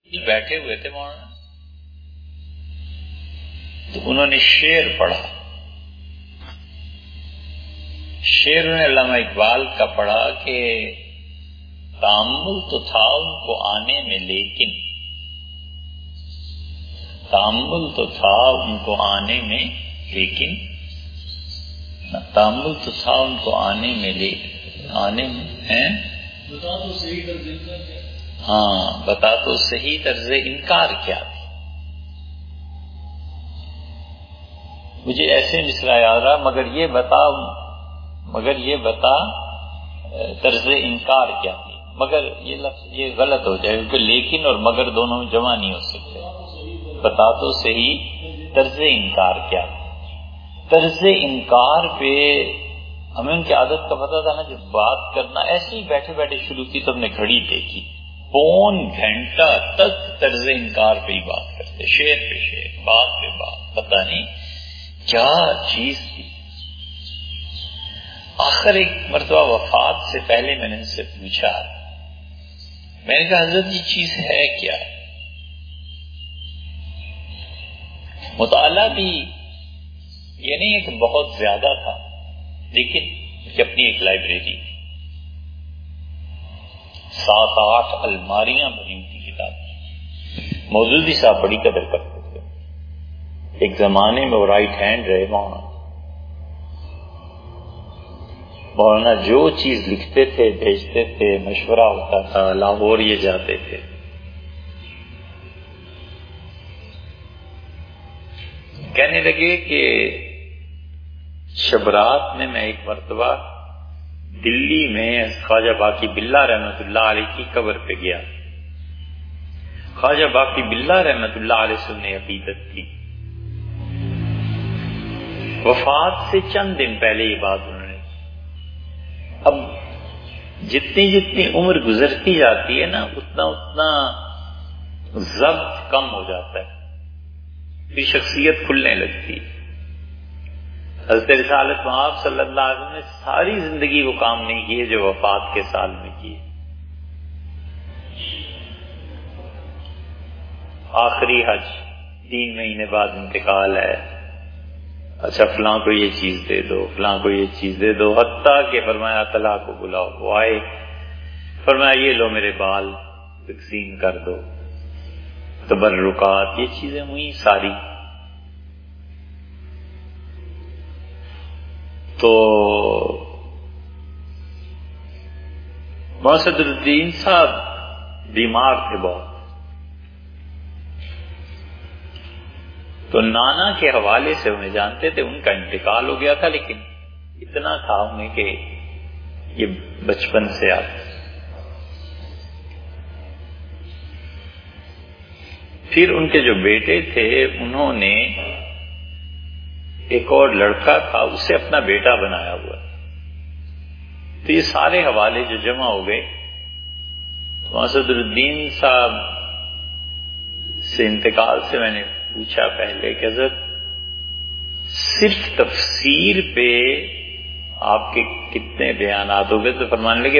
بیٹھے ہوئے تھے مولانا، تو انہوں نے شعر پڑھا. شعر انہوں نے علامہ اقبال کا پڑھا کہ تأمل تو تھا ان کو آنے میں لیکن، تأمل تو تھا ان کو آنے میں لیکن، تأمل تو تھا ان کو آنے میں لیکن، آنے میں ہیں بتا تو صحیح طرز انکار کیا. ہاں، بتا تو صحیح طرز انکار کیا تھی. مجھے ایسے مصرع یاد رہا، مگر یہ بتا طرز انکار کیا تھی. مگر یہ لفظ یہ غلط ہو جائے کیونکہ لیکن اور مگر دونوں جمع نہیں ہو سکتے. بتا تو صحیح طرز انکار کیا تھی. طرز انکار پہ ہمیں ان کی عادت کا پتہ تھا نا، جب بات کرنا ایسے ہی بیٹھے بیٹھے شروع کی تو ہم نے گھڑی دیکھی، پون گھنٹہ تک طرز انکار پہ ہی بات کرتے، شعر پہ شعر، بات پہ بات، پتہ نہیں کیا چیز تھی. آخر ایک مرتبہ وفات سے پہلے میں نے ان سے پوچھا، میں نے کہا حضرت یہ چیز ہے کیا؟ مطالعہ بھی یہ نہیں ہے کہ بہت زیادہ تھا، لیکن کہ اپنی ایک لائبریری تھی، 7-8 الماریاں بھری ہوئی کتاب. مودودی صاحب بڑی قدر کرتے تھے. ایک زمانے میں وہ رائٹ ہینڈ رہے مولانا جو چیز لکھتے تھے بھیجتے تھے، مشورہ ہوتا تھا، لاہور یہ جاتے تھے. کہنے لگے کہ شبرات میں ایک مرتبہ دلی میں خواجہ باقی باللہ رحمۃ اللہ علیہ کی قبر پہ گیا. خواجہ باقی باللہ رحمۃ اللہ علیہ سے انہیں عقیدت تھی. وفات سے چند دن پہلے یہ بات انہوں نے. اب جتنی عمر گزرتی جاتی ہے نا، اتنا ضبط کم ہو جاتا ہے، پھر شخصیت کھلنے لگتی. حضرت رسالت مآب صلی اللہ علیہ وسلم نے ساری زندگی وہ کام نہیں کیے جو وفات کے سال میں کیے. آخری حج 3 مہینے بعد انتقال ہے، اچھا فلاں کو یہ چیز دے دو، فلاں کو یہ چیز دے دو، حتیٰ کہ فرمایا طلحہ کو بلاؤ. وہ آئے، فرمایا یہ لو میرے بال تقسیم کر دو. تبرکات یہ چیزیں ہوئی ساری. تو مولانا الدین صاحب بیمار تھے بہت، تو نانا کے حوالے سے انہیں جانتے تھے. ان کا انتقال ہو گیا تھا، لیکن اتنا تھا انہیں کہ یہ بچپن سے آتے. پھر ان کے جو بیٹے تھے انہوں نے ایک اور لڑکا تھا، اسے اپنا بیٹا بنایا ہوا. تو یہ سارے حوالے جو جمع ہو گئے، مولانا الدین صاحب سے انتقال سے میں نے پوچھا پہلے کہ حضرت صرف تفسیر پہ آپ کے کتنے بیانات ہو گئے؟ تو فرمانے لگے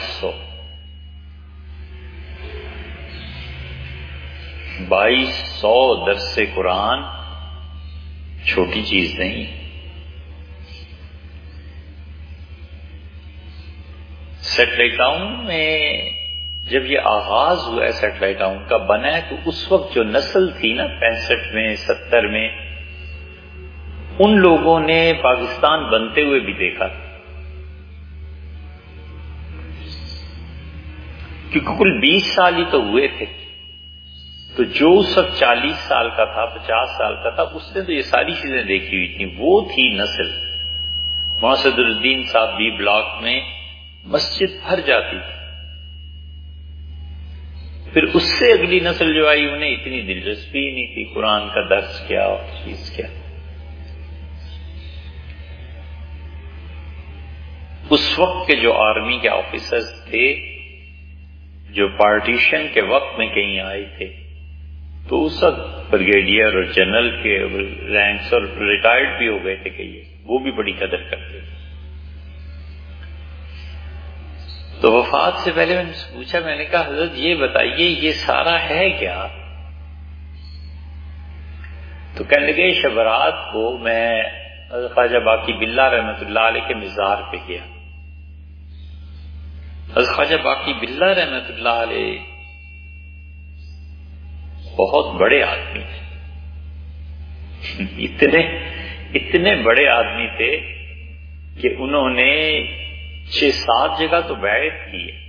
2200 درس قرآن چھوٹی چیز نہیں. سیٹلائٹ ٹاؤن میں جب یہ آغاز ہوا ہے سیٹلائٹ ٹاؤن کا بنا ہے، تو اس وقت جو نسل تھی نا 65 میں 70 میں، ان لوگوں نے پاکستان بنتے ہوئے بھی دیکھا، کیونکہ کل 20 سال ہی تو ہوئے تھے. تو جو اس وقت 40 سال کا تھا، 50 سال کا تھا، اس نے تو یہ ساری چیزیں دیکھی ہوئی تھیں. وہ تھی نسل. مولانا الدین صاحب بی بلاک میں مسجد بھر جاتی تھی. پھر اس سے اگلی نسل جو آئی، انہیں اتنی دلچسپی نہیں تھی قرآن کا درس کیا اور چیز کیا. اس وقت کے جو آرمی کے آفیسرز تھے، جو پارٹیشن کے وقت میں کہیں آئے تھے، تو اس وقت بریگیڈیئر اور جنرل کے رینکس اور ریٹائرڈ بھی ہو گئے تھے کہ وہ بھی بڑی قدر کرتے تھے. تو وفات سے پہلے میں نے پوچھا، میں نے کہا حضرت یہ بتائیے یہ سارا ہے کیا؟ تو کہنے لگے شبرات کو میں خواجہ باقی باللہ رحمۃ اللہ علیہ کے مزار پہ گیا. خواجہ باقی باللہ رحمۃ اللہ علیہ بہت بڑے آدمی تھے. اتنے بڑے آدمی تھے کہ انہوں نے 6-7 جگہ تو بیعت کی ہے.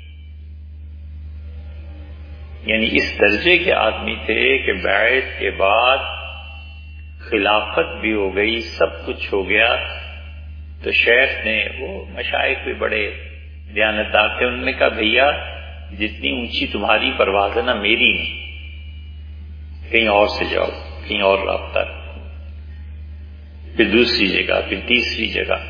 یعنی اس درجے کے آدمی تھے کہ بیعت کے بعد خلافت بھی ہو گئی، سب کچھ ہو گیا. تو شیخ نے، وہ مشائخ بھی بڑے دیانتدار تھے، انہوں نے کہا بھیا جتنی اونچی تمہاری پرواز ہے نا، میری نہیں، کہیں اور سے جاؤ، کہیں اور رابطہ. پھر دوسری جگہ، پھر تیسری جگہ.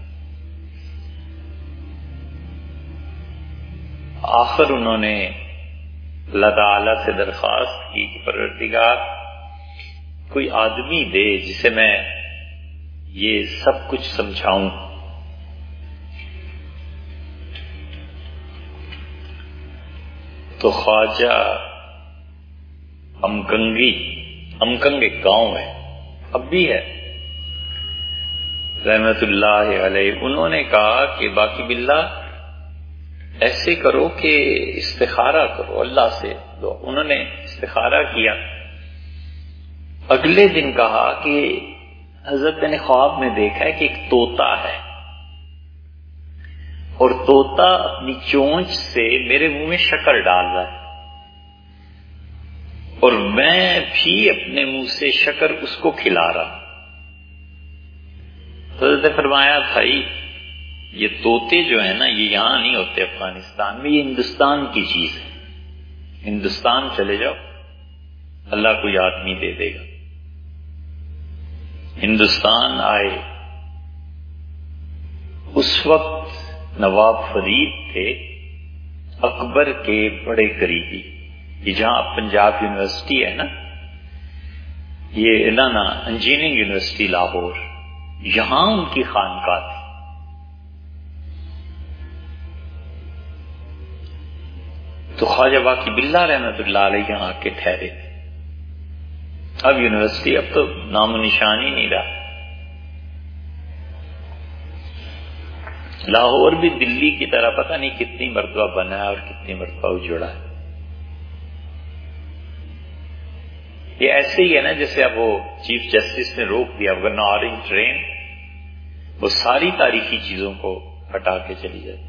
آخر انہوں نے اللہ تعالی سے درخواست کی کہ پروردگار کوئی آدمی دے جسے میں یہ سب کچھ سمجھاؤں. تو خواجہ امکنگ ایک گاؤں ہے، اب بھی ہے، رحمت اللہ علیہ، انہوں نے کہا کہ باقی باللہ ایسے کرو کہ استخارہ کرو اللہ سے دو. انہوں نے استخارہ کیا. اگلے دن کہا کہ حضرت میں نے خواب میں دیکھا ہے کہ ایک طوطا ہے، اور طوطا اپنی چونچ سے میرے منہ میں شکر ڈال رہا ہے، اور میں بھی اپنے منہ سے شکر اس کو کھلا رہا. حضرت نے فرمایا بھائی یہ طوطے جو ہیں نا، یہ یہاں نہیں ہوتے افغانستان میں، یہ ہندوستان کی چیز ہے. ہندوستان چلے جاؤ، اللہ کوئی آدمی دے دے گا. ہندوستان آئے. اس وقت نواب فرید تھے اکبر کے بڑے قریبی. یہ جہاں پنجاب یونیورسٹی ہے نا، یہ انجینئرنگ یونیورسٹی لاہور، یہاں ان کی خانقاہ تھی. تو خواجہ باقی باللہ رحمۃ اللہ علیہ یہاں آ کے ٹھہرے تھے. اب یونیورسٹی اب تو نام و نشان ہی نہیں رہا. لاہور بھی دلی کی طرح پتہ نہیں کتنی مرتبہ بنا ہے اور کتنی مرتبہ اجڑا ہے. یہ ایسے ہی ہے نا جیسے اب وہ چیف جسٹس نے روک دیا ورنہ آرنج ٹرین وہ ساری تاریخی چیزوں کو ہٹا کے چلی جاتی.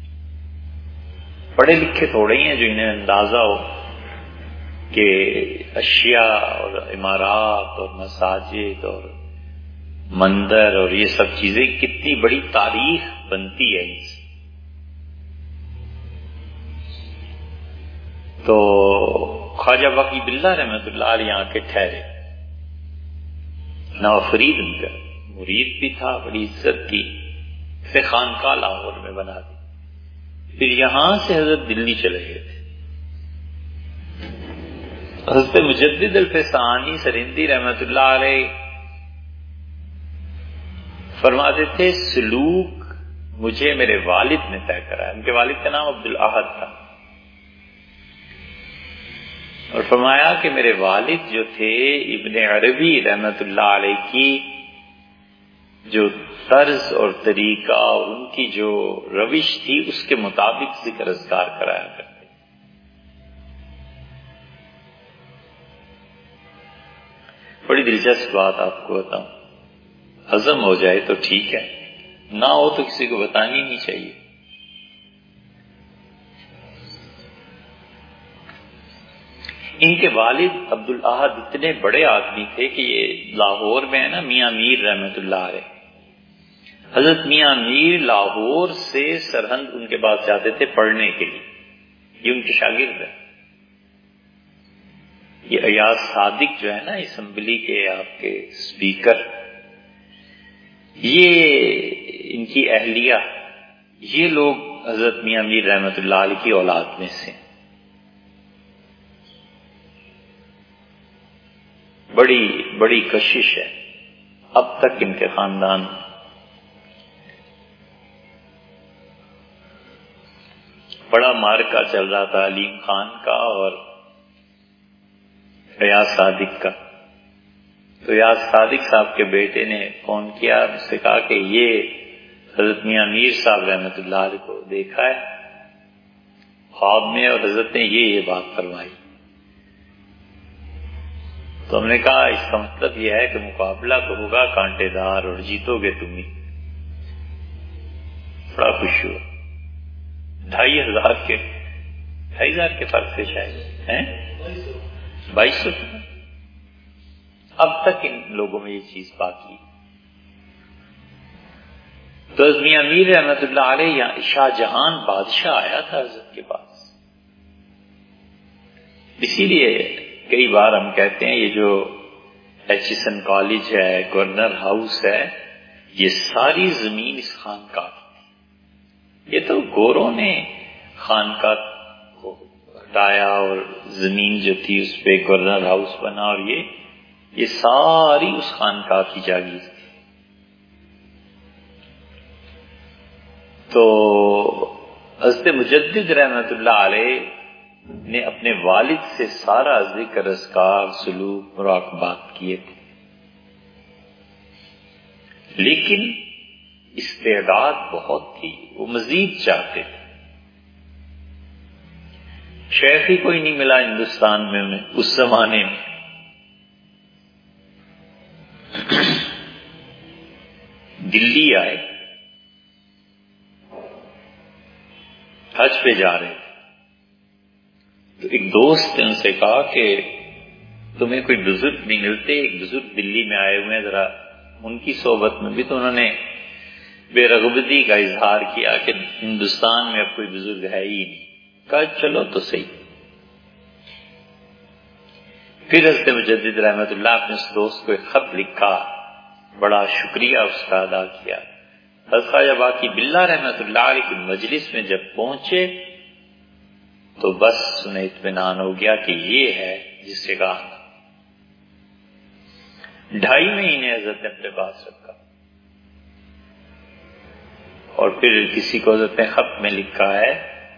پڑھے لکھے تھوڑے ہی ہیں جو انہیں اندازہ ہو کہ اشیاء اور عمارات اور مساجد اور مندر اور یہ سب چیزیں کتنی بڑی تاریخ بنتی ہے ان سے. تو خواجہ باقی باللہ رحمۃ اللہ علیہ آ کے ٹھہرے. نواب فرید ان کا مرید بھی تھا، بڑی عزت کی. پھر خانقاہ لاہور میں بنا دی. پھر یہاں سے حضرت دلی چلے گئے تھے. حضرت مجدد الفسانی سرہندی رحمۃ اللہ علیہ فرماتے تھے سلوک مجھے میرے والد نے طے کرا ہے. ان کے والد کا نام عبدالاحد تھا. اور فرمایا کہ میرے والد جو تھے ابن عربی رحمۃ اللہ علیہ کی جو طرز اور طریقہ اور ان کی جو روش تھی اس کے مطابق ذکر اذکار کرایا کرتے. بڑی دلچسپ بات آپ کو بتاؤں، ہضم ہو جائے تو ٹھیک ہے، نہ ہو تو کسی کو بتانی نہیں چاہیے. ان کے والد عبدالاحد اتنے بڑے آدمی تھے کہ یہ لاہور میں ہے نا میاں میر رحمۃ اللہ علیہ، حضرت میاں میر لاہور سے سرہند ان کے پاس جاتے تھے پڑھنے کے لیے. یہ ان کے شاگرد ہیں. یہ ایاز صادق جو ہے نا اسمبلی کے آپ کے اسپیکر، یہ ان کی اہلیہ، یہ لوگ حضرت میاں میر رحمۃ اللہ علیہ کی اولاد میں سے. بڑی بڑی کشش ہے اب تک ان کے خاندان. بڑا مارکا چل رہا تھا علیم خان کا اور ریاض صادق کا. تو ریاض صادق صاحب کے بیٹے نے فون کیا، مجھ سے کہا کہ یہ حضرت میاں میر صاحب رحمۃ اللہ علیہ کو دیکھا ہے خواب میں اور حضرت نے یہ بات فرمائی. تو ہم نے کہا اس کا مطلب یہ ہے کہ مقابلہ تو ہوگا کانٹے دار اور جیتو گے تم ہی. بڑا خوش ہوا. 2,500 کے فرق سے شاید ہیں 2200. اب تک ان لوگوں میں یہ چیز باقی. تو میاں میر رحمت اللہ علیہ یہاں شاہ جہان بادشاہ آیا تھا حضرت کے پاس. اسی لیے کئی بار ہم کہتے ہیں یہ جو ایچسن کالج ہے، گورنر ہاؤس ہے، یہ ساری زمین اس خانقاہ کی. یہ تو گوروں نے خانقاہ کو ہٹایا اور زمین جو تھی اس پہ گورنر ہاؤس بنا، اور یہ ساری اس خانقاہ کی جاگیر تھی. تو حضرت مجدد رحمت اللہ علیہ نے اپنے والد سے سارا ذکر، اذکار، سلوک، مراقبات کیے تھے، لیکن استعداد بہت تھی، وہ مزید چاہتے تھے. شیخ ہی کوئی نہیں ملا ہندوستان میں انہیں اس زمانے میں. دلی آئے، حج پہ جا رہے تھے. تو ایک دوست نے ان سے کہا کہ تمہیں کوئی بزرگ نہیں ملتے؟ ایک بزرگ دلی میں آئے ہوئے ہیں، ذرا ان کی صحبت میں بھی. تو انہوں نے بے رغبتی کا اظہار کیا کہ ہندوستان میں اب کوئی بزرگ ہے ہی نہیں. کہا چلو تو صحیح. پھر حضرت مجدد رحمت اللہ اپنے اس دوست کو ایک خط لکھا، بڑا شکریہ اس کا ادا کیا. حضرت خواجہ باقی باللہ رحمت اللہ علیہ کی مجلس میں جب پہنچے تو بس انہیں اطمینان ہو گیا کہ یہ ہے جس سے کہا. 2.5 مہینے حضرت نے اپنے پاس رکھا، اور پھر کسی کو حضرت نے خط میں لکھا ہے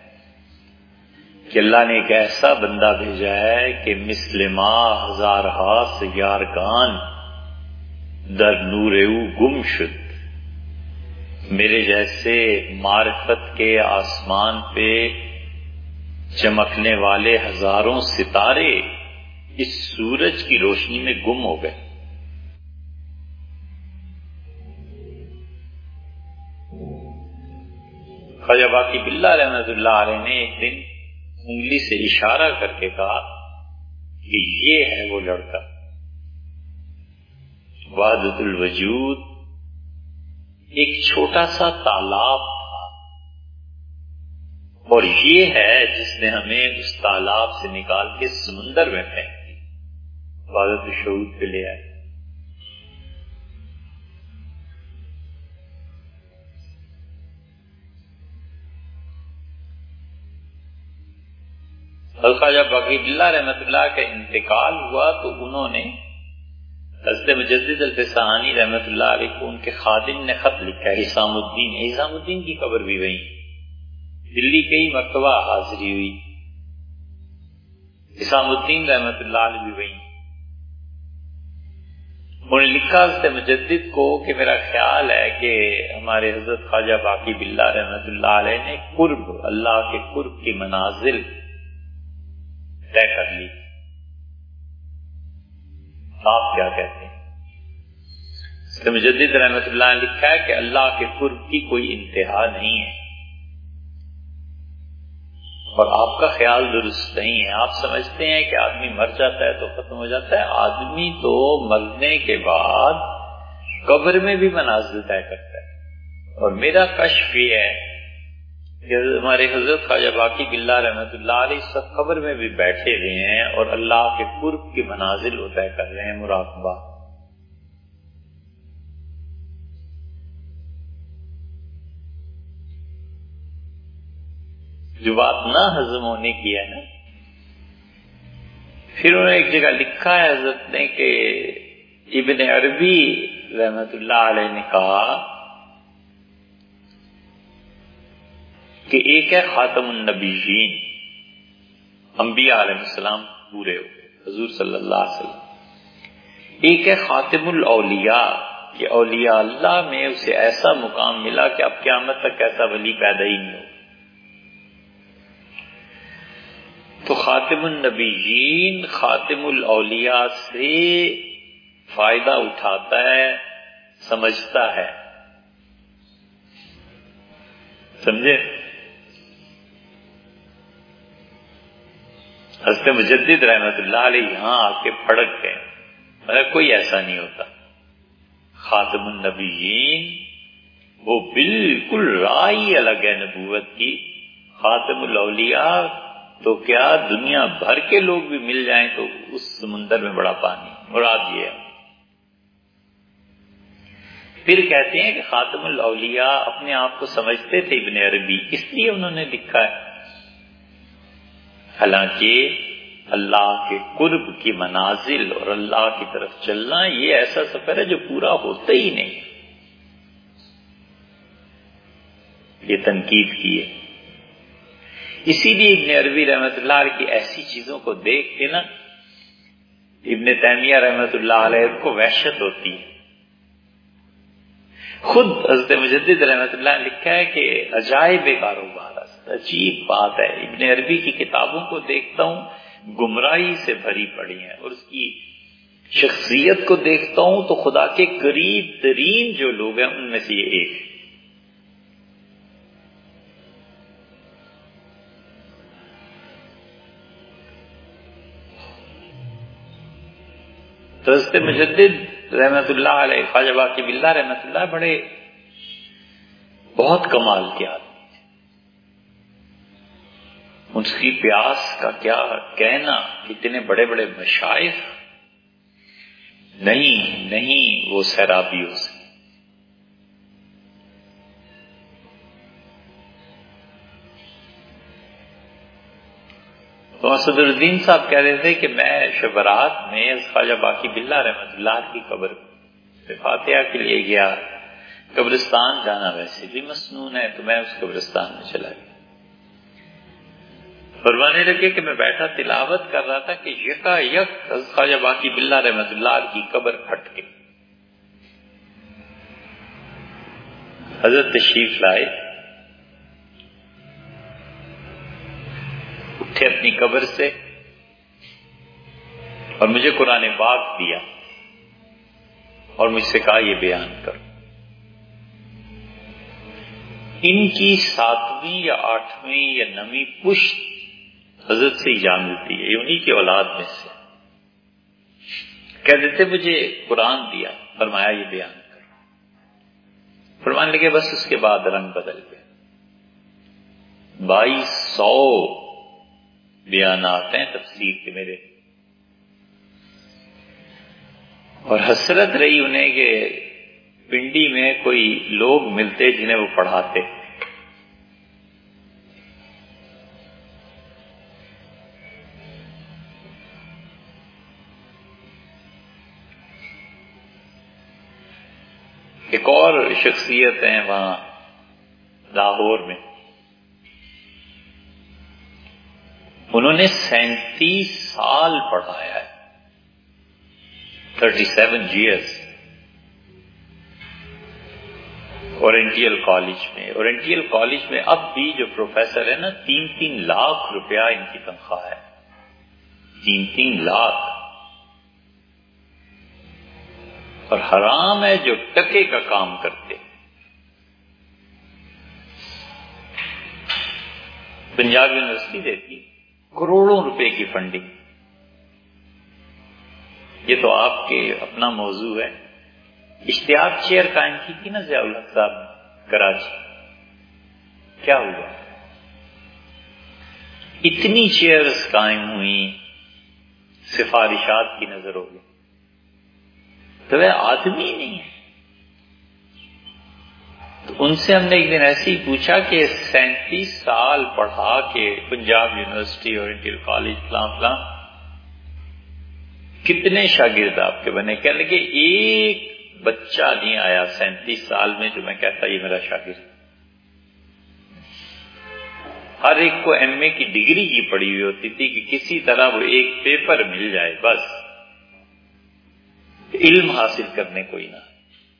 کہ اللہ نے ایک ایسا بندہ بھیجا ہے کہ مثل ماہ ہزارہا سیارگان در نور او گم شد. میرے جیسے معرفت کے آسمان پہ چمکنے والے ہزاروں ستارے اس سورج کی روشنی میں گم ہو گئے. خواجہ باقی باللہ رحمت اللہ علیہ نے ایک دن انگلی سے اشارہ کر کے کہا کہ یہ ہے وہ لڑکا. وحدت الوجود ایک چھوٹا سا تالاب تھا، اور یہ ہے جس نے ہمیں اس تالاب سے نکال کے سمندر میں پھینک دی، وحدت الشہود پہ لے آئے. خواجہ باقی باللہ رحمت اللہ کا انتقال ہوا تو انہوں نے حضرت مجدد الفسانی رحمت اللہ علیہ کو ان کے خادم نے خط لکھا ہے. حسام الدین کی قبر بھی وہیں، دلی کئی مرتبہ حاضری ہوئی. حسام الدین رحمت اللہ علیہ بھی وہیں. انہوں نے لکھا حضرت مجدد کو کہ میرا خیال ہے کہ ہمارے حضرت خواجہ باقی باللہ رحمت اللہ علیہ نے قرب، اللہ کے قرب کی منازل طے کر لی. آپ کیا کہتے ہیں؟ حضرت مجدد رحمت اللہ نے لکھا ہے کہ اللہ کے قرب کی کوئی انتہا نہیں ہے، اور آپ کا خیال درست نہیں ہے. آپ سمجھتے ہیں کہ آدمی مر جاتا ہے تو ختم ہو جاتا ہے. آدمی تو مرنے کے بعد قبر میں بھی منازل طے کرتا ہے. اور میرا کشف یہ ہے کہ ہمارے حضرت خواجہ باقی باللہ رحمت اللہ علیہ سب قبر میں بھی بیٹھے ہوئے ہیں اور اللہ کے قرب کی منازل وہ طے کر رہے ہیں، مراقبہ. جو بات نہ ہضم ہونے کی ہے نا. پھر انہوں نے ایک جگہ لکھا ہے حضرت نے کہ ابن عربی رحمت اللہ علیہ نے کہا کہ کہ ایک ہے خاتم النبیین، انبیاء علیہ السلام پورے ہو گئے، حضور صلی اللہ علیہ وسلم۔ ایک ہے خاتم الاولیاء، کہ اولیاء اللہ میں اسے ایسا مقام ملا کہ اب قیامت تک ایسا ولی پیدا ہی نہیں ہو۔ تو خاتم النبیین خاتم الاولیاء سے فائدہ اٹھاتا ہے، سمجھتا ہے، سمجھے؟ حضرت مجدد رحمت اللہ علیہ یہاں آ کے پھڑک گئے، مگر کوئی ایسا نہیں ہوتا۔ خاتم النبیین وہ بالکل رائی الگ ہے نبوت کی، خاتم الاولیاء تو کیا دنیا بھر کے لوگ بھی مل جائیں تو اس سمندر میں بڑا پانی، مراد یہ ہے۔ پھر کہتے ہیں کہ خاتم الاولیاء اپنے آپ کو سمجھتے تھے ابن عربی، اس لیے انہوں نے لکھا ہے، حالانکہ اللہ کے قرب کی منازل اور اللہ کی طرف چلنا یہ ایسا سفر ہے جو پورا ہوتا ہی نہیں۔ یہ تنقید کی ہے، اسی لیے ابن عربی رحمت اللہ علیہ کی ایسی چیزوں کو دیکھ کے نا ابن تیمیہ رحمت اللہ علیہ کو وحشت ہوتی ہے۔ خود حضرت مجدد رحمت اللہ نے لکھا ہے کہ عجائب کاروبار، عجیب بات ہے، ابن عربی کی کتابوں کو دیکھتا ہوں گمراہی سے بھری پڑی ہیں، اور اس کی شخصیت کو دیکھتا ہوں تو خدا کے قریب ترین جو لوگ ہیں ان میں سے یہ ایک ہے۔ تو حضرت مجدد رحمت اللہ علیہ، خواجہ باقی باللہ رحمت اللہ بڑے بہت کمال کے آدمی تھے، ان کی پیاس کا کیا کہنا، اتنے بڑے بڑے مشائخ نہیں وہ سیرابی ہو سکے۔ تو اسد الدین صاحب کہہ رہے تھے کہ میں شبرات میں خواجہ باقی باللہ رحمت اللہ کی قبر پہ فاتحہ کے لیے گیا، قبرستان جانا ویسے بھی مسنون ہے تو میں اس قبرستان میں چلا گیا۔ فرمانے لگے کہ میں بیٹھا تلاوت کر رہا تھا کہ یکا یک خواجہ باقی باللہ رحمت اللہ کی قبر پھٹ گئی۔ حضرت تشریف لائے، اٹھے اپنی قبر سے اور مجھے قرآن پاک دیا اور مجھ سے کہا یہ بیان کرو۔ ان کی 7ویں یا 8ویں یا 9ویں پشت حضرت سے ہی جا ملتی ہے، یہ انہی کی اولاد میں سے۔ کہہ دیتے مجھے قرآن دیا، فرمایا یہ بیان کرو۔ فرمانے لگے بس اس کے بعد رنگ بدل گئے، 2200 بیانات ہیں تفسیر کے میرے، اور حسرت رہی انہیں کہ پنڈی میں کوئی لوگ ملتے جنہیں وہ پڑھاتے۔ ایک اور شخصیت ہیں وہاں لاہور میں، انہوں نے 37 سال پڑھایا ہے، 37 years اورینٹیل کالج میں۔ اورینٹیل کالج میں اب بھی جو پروفیسر ہے نا 3-3 لاکھ روپیہ ان کی تنخواہ ہے، 3-3 لاکھ، اور حرام ہے جو ٹکے کا کام کرتے۔ پنجاب یونیورسٹی دیتی کروڑوں روپے کی فنڈنگ، یہ تو آپ کے اپنا موضوع ہے۔ اشتیاق چیئر قائم کی تھی نا ضیاء الحق صاحب کراچی، کیا ہوا؟ اتنی چیئرز قائم ہوئی، سفارشات کی نظر ہو گئی، تو وہ آدمی نہیں ہے۔ تو ان سے ہم نے ایک دن ایسے ہی پوچھا کہ 37 سال پڑھا کے پنجاب یونیورسٹی اورینٹیل کالج فلاں فلاں کتنے شاگرد آپ کے بنے؟ کہنے لگے ایک بچہ نہیں آیا 37 سال میں جو میں کہتا یہ میرا شاگرد۔ ہر ایک کو MA کی ڈگری کی پڑی ہوئی ہوتی تھی کہ کسی طرح وہ ایک پیپر مل جائے، بس علم حاصل کرنے کوئی نہ۔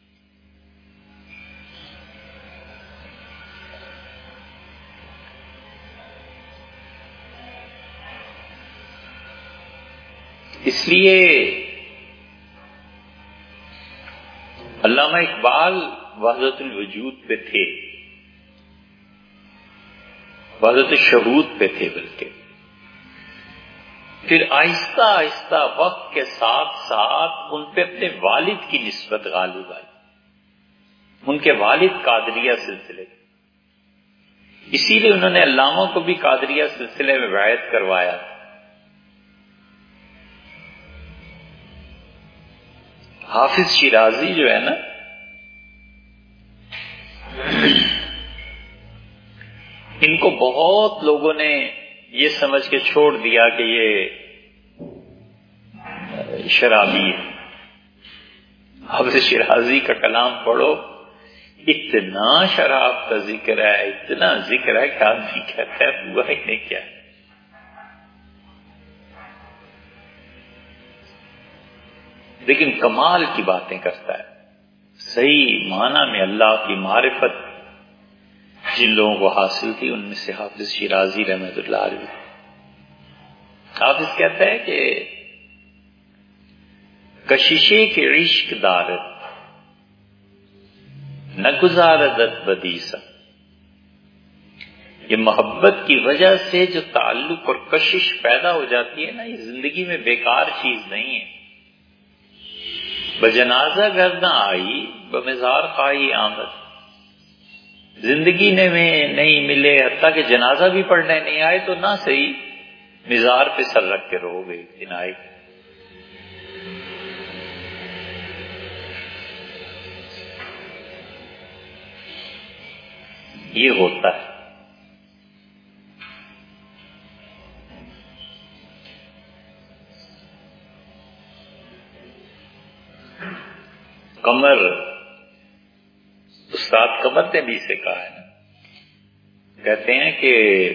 اس لیے علامہ اقبال وحدت الوجود پہ تھے، وحدت الشہود پہ تھے، بلکہ پھر آہستہ آہستہ وقت کے ساتھ ساتھ ان پہ اپنے والد کی نسبت غالب آئی، ان کے والد قادریہ سلسلے، اسی لیے انہوں نے علامہ کو بھی قادریہ سلسلے میں بیعت کروایا۔ حافظ شیرازی جو ہے نا، ان کو بہت لوگوں نے یہ سمجھ کے چھوڑ دیا کہ یہ شرابی ہے۔ حافظ شیرازی کا کلام پڑھو، اتنا شراب کا ذکر ہے، اتنا ذکر ہے کہ آدمی کہتا ہے ہوا ہی نہیں کیا ہے۔ لیکن کمال کی باتیں کرتا ہے، صحیح معنی میں اللہ کی معرفت جن لوگوں کو حاصل تھی ان میں سے حافظ شیرازی رحمۃ اللہ علیہ۔ حافظ کہتا ہے کہ کششے کے عشق دارت نہ گزاردت بدیسا، یہ محبت کی وجہ سے جو تعلق اور کشش پیدا ہو جاتی ہے نا، یہ زندگی میں بیکار چیز نہیں ہے۔ بجنازہ گھر نہ آئی بمزار خواہی آمد، زندگی میں نہیں ملے، حتیٰ کہ جنازہ بھی پڑھنے نہیں آئے تو نہ صحیح مزار پہ سر رکھ کے رہو گے، دن آئے۔ یہ ہوتا ہے۔ قمر، استاد قمر نے بھی اسے کہا ہے، کہتے ہیں کہ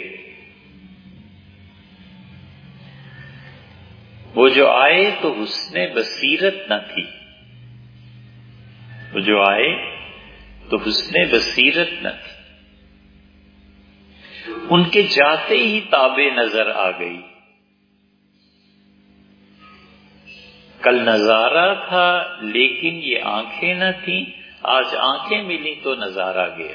وہ جو آئے تو حسن بصیرت نہ تھی، وہ جو آئے تو حسن بصیرت نہ تھی، ان کے جاتے ہی تابے نظر آ گئی، کل نظارہ تھا لیکن یہ آنکھیں نہ تھیں، آج آنکھیں ملی تو نظارہ گیا۔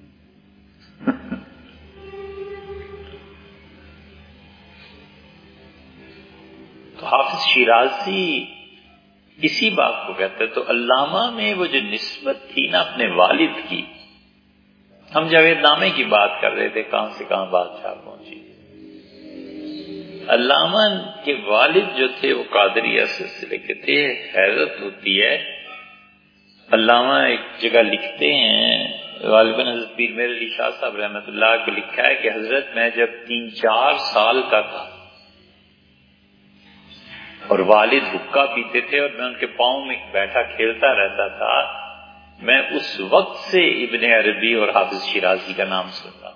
تو حافظ شیرازی اسی بات کو کہتے تو علامہ میں وہ جو نسبت تھی نا اپنے والد کی، ہم جاوید نامے کی بات کر رہے تھے، کہاں سے کہاں بادشاہ پہنچی۔ علامہ کے والد جو تھے وہ قادریہ سلسلے کے تھے۔ حیرت ہوتی ہے، علامہ ایک جگہ لکھتے ہیں، غالباً حضرت پیر میر علی شاہ صاحب رحمۃ اللہ کو لکھا ہے کہ حضرت میں جب 3-4 سال کا تھا اور والد حقہ پیتے تھے اور میں ان کے پاؤں میں بیٹھا کھیلتا رہتا تھا، میں اس وقت سے ابن عربی اور حافظ شیرازی کا نام سن رہا ہوں۔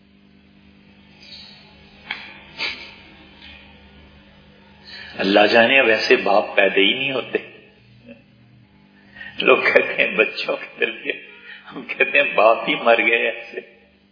اللہ جانے اب ایسے باپ پیدا ہی نہیں ہوتے۔ لوگ کہتے ہیں بچوں کی تربیت، ہم کہتے ہیں باپ ہی مر گئے ایسے۔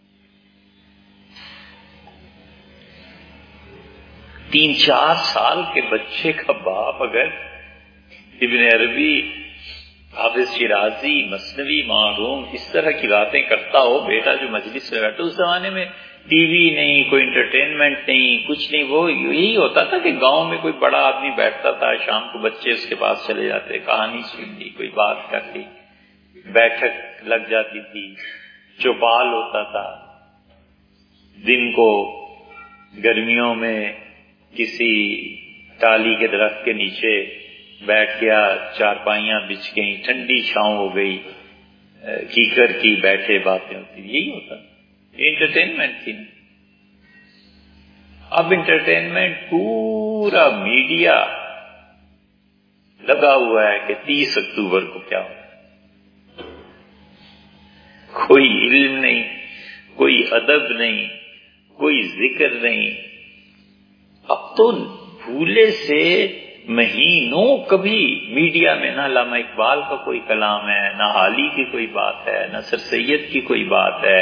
3-4 سال کے بچے کا باپ اگر ابن عربی، حافظ شیرازی، مثنوی، معروم اس طرح کی باتیں کرتا ہو، بیٹا جو مجلس میں بیٹھا، اس زمانے میں ٹی وی نہیں، کوئی انٹرٹینمنٹ نہیں، کچھ نہیں، وہ یہی ہوتا تھا کہ گاؤں میں کوئی بڑا آدمی بیٹھتا تھا، شام کو بچے اس کے پاس چلے جاتے، کہانی سن لی، کوئی بات کر لی، بیٹھک لگ جاتی تھی، چوپال ہوتا تھا، دن کو گرمیوں میں کسی ٹالی کے درخت کے نیچے بیٹھ گیا، چارپائیاں بچھ گئیں، ٹھنڈی چھاؤں ہو گئی، کیکر کی بیٹھے باتیں ہوتی، یہی ہوتا، یہ انٹرٹینمنٹ تھی نا۔ اب انٹرٹینمنٹ پورا میڈیا لگا ہوا ہے کہ 30 اکتوبر کو کیا ہو، کوئی علم نہیں، کوئی ادب نہیں، کوئی ذکر نہیں. اب تو بھولے سے مہینوں کبھی میڈیا میں نہ علامہ اقبال کا کوئی کلام ہے، نہ حالی کی کوئی بات ہے، نہ سر سید کی کوئی بات ہے.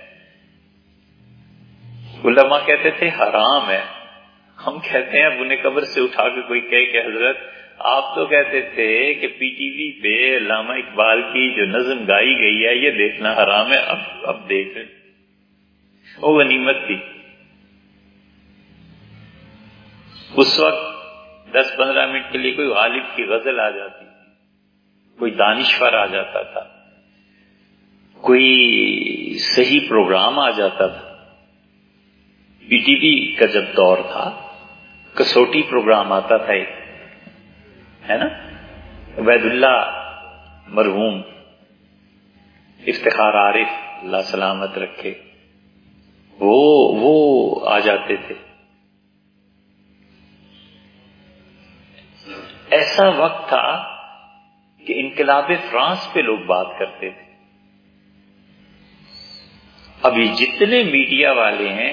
علماء کہتے تھے حرام ہے، ہم کہتے ہیں اب انہیں قبر سے اٹھا کے کوئی کہے کہ حضرت آپ تو کہتے تھے کہ پی ٹی وی پہ علامہ اقبال کی جو نظم گائی گئی ہے یہ دیکھنا حرام ہے. اب دیکھ وہ غنیمت تھی. اس وقت 10-15 منٹ کے لیے کوئی غالب کی غزل آ جاتی تھی، کوئی دانشور آ جاتا تھا، کوئی صحیح پروگرام آ جاتا تھا. پی ٹی وی کا جب دور تھا کسوٹی پروگرام آتا تھا ایک، ہے نا، عبید اللہ مرحوم، افتخار عارف اللہ سلامت رکھے، وہ آ جاتے تھے. ایسا وقت تھا کہ انقلاب فرانس پہ لوگ بات کرتے تھے. ابھی جتنے میڈیا والے ہیں،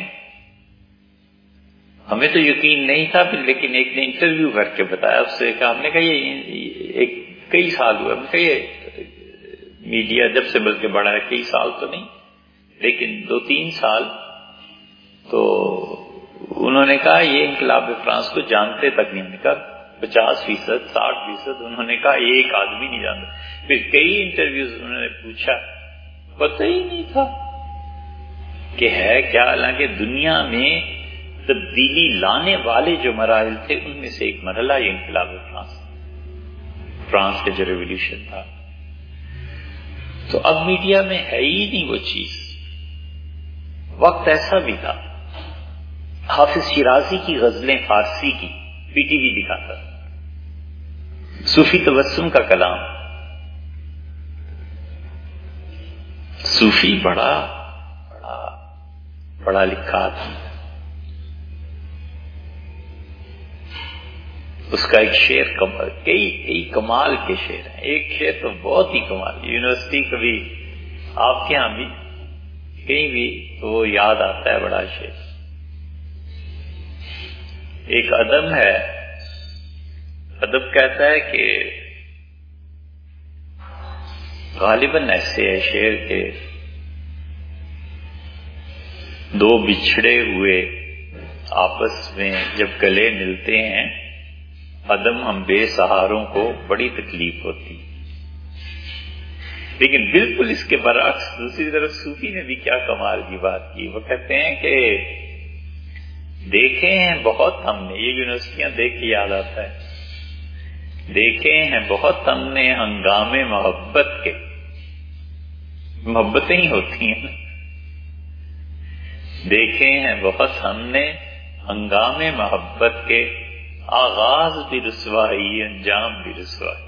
ہمیں تو یقین نہیں تھا پھر، لیکن ایک نے انٹرویو کر کے بتایا، اس سے کہا، ہم نے کہا یہ کئی سال ہوئے، ہم نے کہا یہ میڈیا جب سے بلکہ بڑا ہے، کئی سال تو نہیں لیکن 2-3 سال. تو انہوں نے کہا یہ انقلاب فرانس کو جانتے تک نہیں. کہا 50%, 60%. انہوں نے کہا ایک آدمی نہیں جانتا. پھر کئی انٹرویوز انہوں نے پوچھا، پتہ ہی نہیں تھا کہ ہے کیا. حالانکہ دنیا میں تبدیلی لانے والے جو مراحل تھے ان میں سے ایک مرحلہ یہ انقلاب فرانس کا جو ریولیوشن تھا. تو اب میڈیا میں ہے ہی نہیں وہ چیز. وقت ایسا بھی تھا حافظ شیرازی کی غزلیں فارسی کی پی ٹی وی دکھاتا تھا، صوفی تبسم کا کلام. صوفی بڑا لکھا تھا. اس کا ایک شعر کئی کمال کے شعر ہیں. ایک شعر تو بہت ہی کمال، یونیورسٹی کبھی آپ کے ہاں بھی کہیں بھی تو وہ یاد آتا ہے بڑا شعر. ایک ادب ہے، ادب کہتا ہے کہ غالباً ایسے ہے شعر کے، دو بچھڑے ہوئے آپس میں جب گلے ملتے ہیں، عدم ہم بے سہاروں کو بڑی تکلیف ہوتی. لیکن بالکل اس کے برعکس دوسری طرف صوفی نے بھی کیا کمال کی بات کی. وہ کہتے ہیں کہ دیکھے ہیں بہت ہم نے، یہ یونیورسٹیاں دیکھ کے یاد آتا ہے، دیکھے ہیں بہت ہم نے ہنگامے محبت کے. محبتیں ہی ہوتی ہیں نا. دیکھے ہیں بہت ہم نے ہنگامے محبت کے، آغاز بھی رسوائی انجام بھی رسوائی.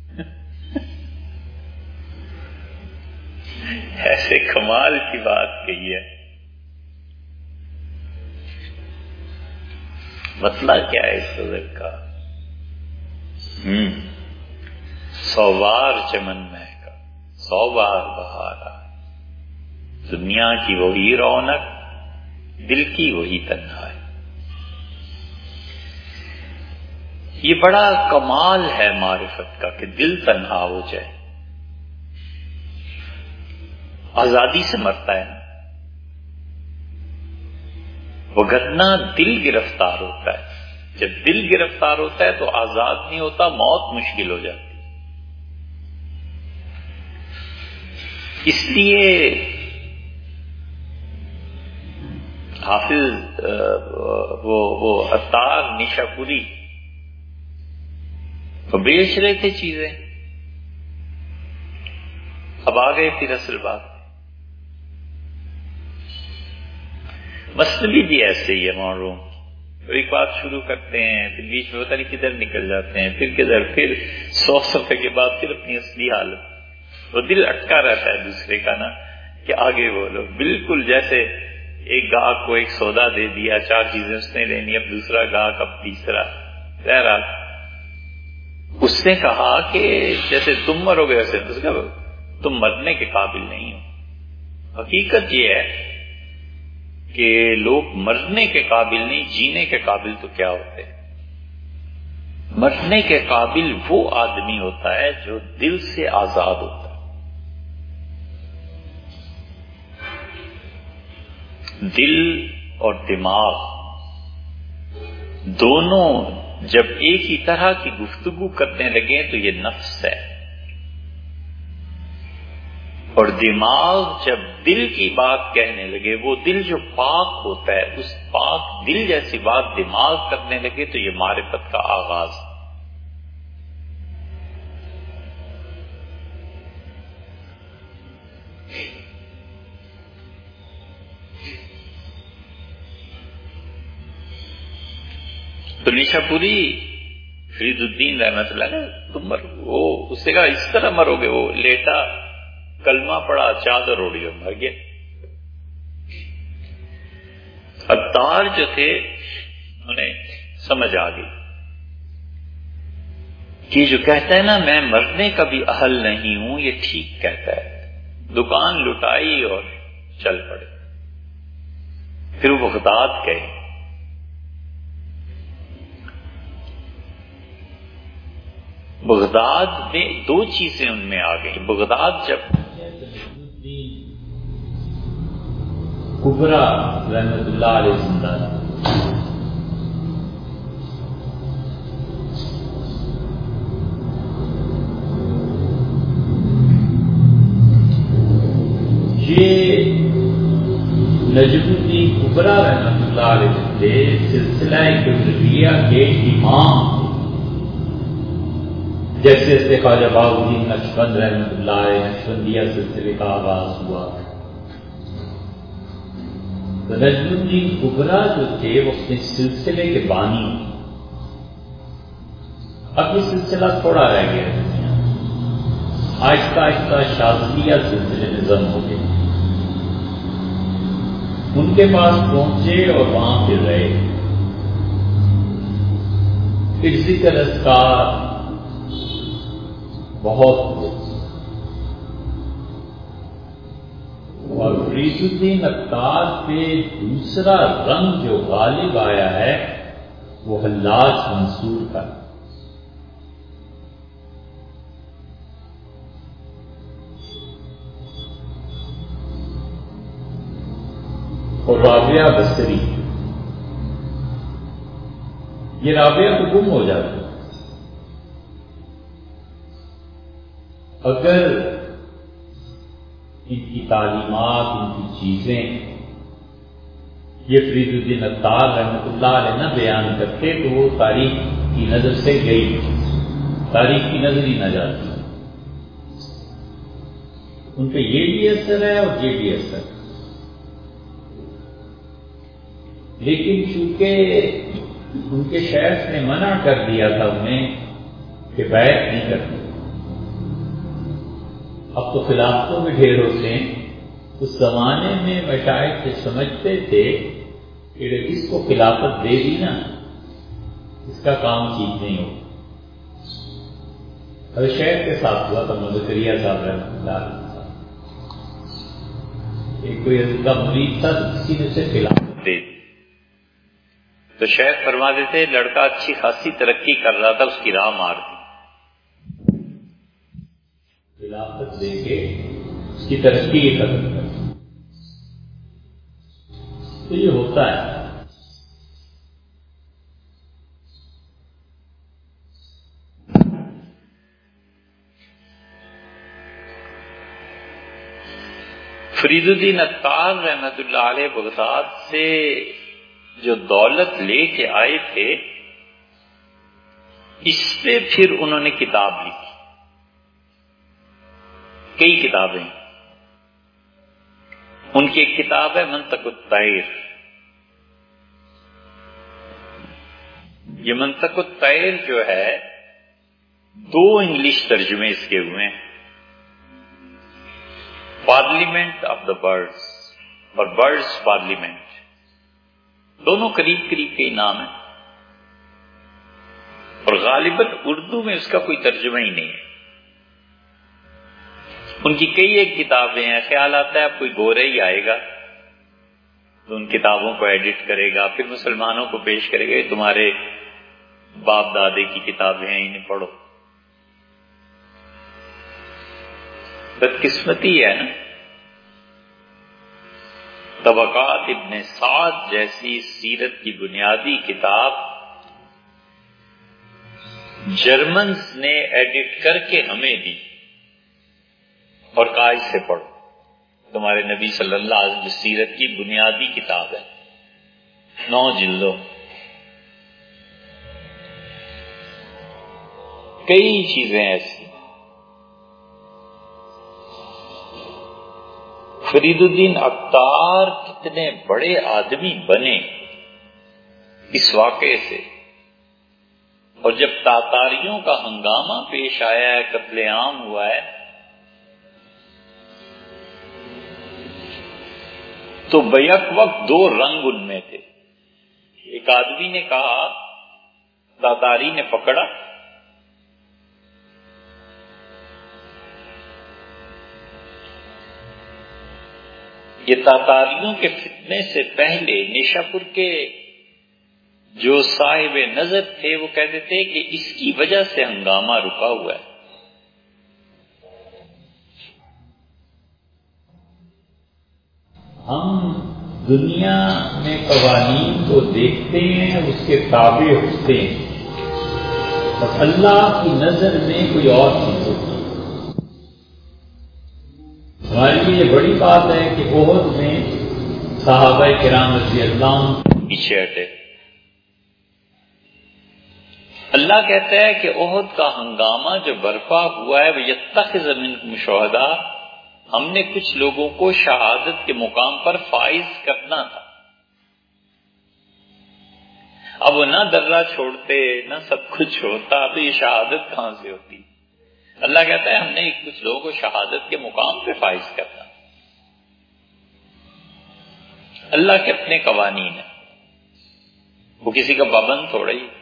ایسے کمال کی بات کہی ہے. مسئلہ کیا ہے اس غزل کا؟ 100 بار چمن مہکا 100 بار بہار آئی، دنیا کی وہی رونق دل کی وہی تنہائی. یہ بڑا کمال ہے معرفت کا کہ دل تنہا ہو جائے. آزادی سے مرتا ہے نا، وگرنہ دل گرفتار ہوتا ہے. جب دل گرفتار ہوتا ہے تو آزاد نہیں ہوتا، موت مشکل ہو جاتی. اس لیے حافظ وہ عطار نیشا پوری تو بیچ رہے تھے چیزیں. اب آ گئے پھر اصل بات. مسئلے بھی ایسے ہی ہے معلوم. ایک بات شروع کرتے ہیں پھر بیچ میں پتہ نہیں کدھر نکل جاتے ہیں، پھر کدھر، پھر 100 صفحے کے بعد پھر اپنی اصلی حالت. وہ دل اٹکا رہتا ہے دوسرے کا نا کہ آگے بولو. بالکل جیسے ایک گاہک کو ایک سودا دے دیا، 4 چیزیں اس نے لینی، اب دوسرا گاہک، اب تیسرا. بہرحال اس نے کہا کہ جیسے تم مرو گے ویسے تم مرنے کے قابل نہیں ہو. حقیقت یہ ہے کہ لوگ مرنے کے قابل نہیں، جینے کے قابل تو کیا ہوتے ہیں؟ مرنے کے قابل وہ آدمی ہوتا ہے جو دل سے آزاد ہوتا ہے۔ دل اور دماغ دونوں جب ایک ہی طرح کی گفتگو کرنے لگے تو یہ نفس ہے، اور دماغ جب دل کی بات کہنے لگے، وہ دل جو پاک ہوتا ہے، اس پاک دل جیسی بات دماغ کرنے لگے تو یہ معرفت کا آغاز ہے۔ تو نیشا پوری فرید الدین رحمت اللہ نے تم وہ اس نے کہا اس طرح مرو گے، وہ لیٹا کلمہ پڑا چادر اوڑی اور مر گیا۔ عطار جو تھے انہیں سمجھ آ گئی کہ جو کہتا ہے نا میں مرنے کا بھی اہل نہیں ہوں، یہ ٹھیک کہتا ہے۔ دکان لٹائی اور چل پڑے۔ پھر وہ بغداد گئے۔ بغداد میں دو چیزیں ان میں آ گئی۔ بغداد جب کبرا رحمت اللہ علیہ زندہ یہ نجم الدین کبرا رحمت اللہ علیہ سلسلہ کبریہ کے امام، جیسے سے خواجہ بہاء الدین نقشبند رحمۃ اللہ علیہ نقشبندیہ سلسلے کا آغاز ہوا۔ تو نجم الدین کبرا جو تھے وہ اپنے سلسلے کے بانی، اب یہ سلسلہ تھوڑا رہ گیا، آہستہ آہستہ شاذلیہ سلسلے میں ضم ہو گئے۔ ان کے پاس پہنچے اور وہاں پھر رہے، پھر ذکر اذکار بہت ہوئے، اور فرید الدین عطار پہ دوسرا رنگ جو غالب آیا ہے وہ حلاج منصور کا۔ اور رابعہ بصری، یہ رابعہ تو گم ہو جاتی اگر ان کی تعلیمات، ان کی چیزیں یہ فرید الدین عطار رحمۃ اللہ علیہ نہ بیان کرتے تو وہ تاریخ کی نظر سے گئی، تاریخ کی نظر ہی نہ جاتی۔ ان پہ یہ بھی اثر ہے اور یہ بھی اثر ہے، لیکن چونکہ ان کے شیخ نے منع کر دیا تھا انہیں کہ بیعت نہیں کرتے، اب تو خلافتوں میں ڈھیر ہوتے ہیں، اس زمانے میں مشائخ سے سمجھتے تھے کہ اس کو خلافت دے دی نا اس کا کام ٹھیک نہیں ہو۔ اب شیخ کے ساتھ ہوا تھا مذکریہ صاحب رحمۃ اللہ علیہ، ایک کوئی کا مرید تھا، کسی نے اسے خلافت دے دی تو شیخ فرما دیتے لڑکا اچھی خاصی ترقی کر رہا تھا، اس کی راہ مار دی، خلافت دے کے اس کی ترقی ختم کر دی۔ تو یہ ہوتا ہے۔ فرید الدین عطار رحمت اللہ علیہ بغداد سے جو دولت لے کے آئے تھے، اس پہ پھر انہوں نے کتاب لکھی، کئی کتابیں۔ ان کی ایک کتاب ہے منطق الطیر۔ یہ منطق الطیر جو ہے 2 انگلش ترجمے اس کے ہوئے ہیں، پارلیمنٹ آف دا برڈز اور برڈز پارلیمنٹ، دونوں قریب قریب کے نام ہیں، اور غالباً اردو میں اس کا کوئی ترجمہ ہی نہیں ہے۔ ان کی کئی ایک کتابیں ہیں، خیال آتا ہے اب کوئی گورے ہی آئے گا تو ان کتابوں کو ایڈٹ کرے گا، پھر مسلمانوں کو پیش کرے گا، یہ تمہارے باپ دادے کی کتابیں ہیں، انہیں پڑھو۔ بدقسمتی ہے نا، طبقات ابن سعد جیسی سیرت کی بنیادی کتاب جرمنز نے ایڈٹ کر کے ہمیں دی اور کہا اس سے پڑھو، تمہارے نبی صلی اللہ علیہ وسلم سیرت کی بنیادی کتاب ہے، 9 جلدوں، کئی چیزیں ایسی۔ فرید الدین عطار کتنے بڑے آدمی بنے اس واقعے سے، اور جب تاتاریوں کا ہنگامہ پیش آیا ہے، قتل عام ہوا ہے، تو بیک وقت 2 رنگ ان میں تھے۔ ایک آدمی نے کہا، تاتاری نے پکڑا، یہ تاتاریوں کے فتنے سے پہلے نیشاپور کے جو صاحب نظر تھے وہ کہتے تھے کہ اس کی وجہ سے ہنگامہ رکا ہوا ہے۔ ہم دنیا میں قوانین کو دیکھتے ہیں، اس کے تابع ہوتے ہیں، اور اللہ کی نظر میں کوئی اور چیز ہوتی ہے۔ ہمارے لیے یہ بڑی بات ہے کہ احد میں صحابہ کرام رضی اللہ عنہ پیچھے ہٹے۔ اللہ کہتا ہے کہ احد کا ہنگامہ جو برپا ہوا ہے، وَيَتَّخِذَ مِنكُمْ شُهَدَاءَ، ہم نے کچھ لوگوں کو شہادت کے مقام پر فائز کرنا تھا۔ اب وہ نہ درہ چھوڑتے، نہ سب کچھ ہوتا، تو یہ شہادت کہاں سے ہوتی؟ اللہ کہتا ہے ہم نے کچھ لوگوں کو شہادت کے مقام پہ فائز کرنا۔ اللہ کے اپنے قوانین ہیں، وہ کسی کا پابند تھوڑا ہی۔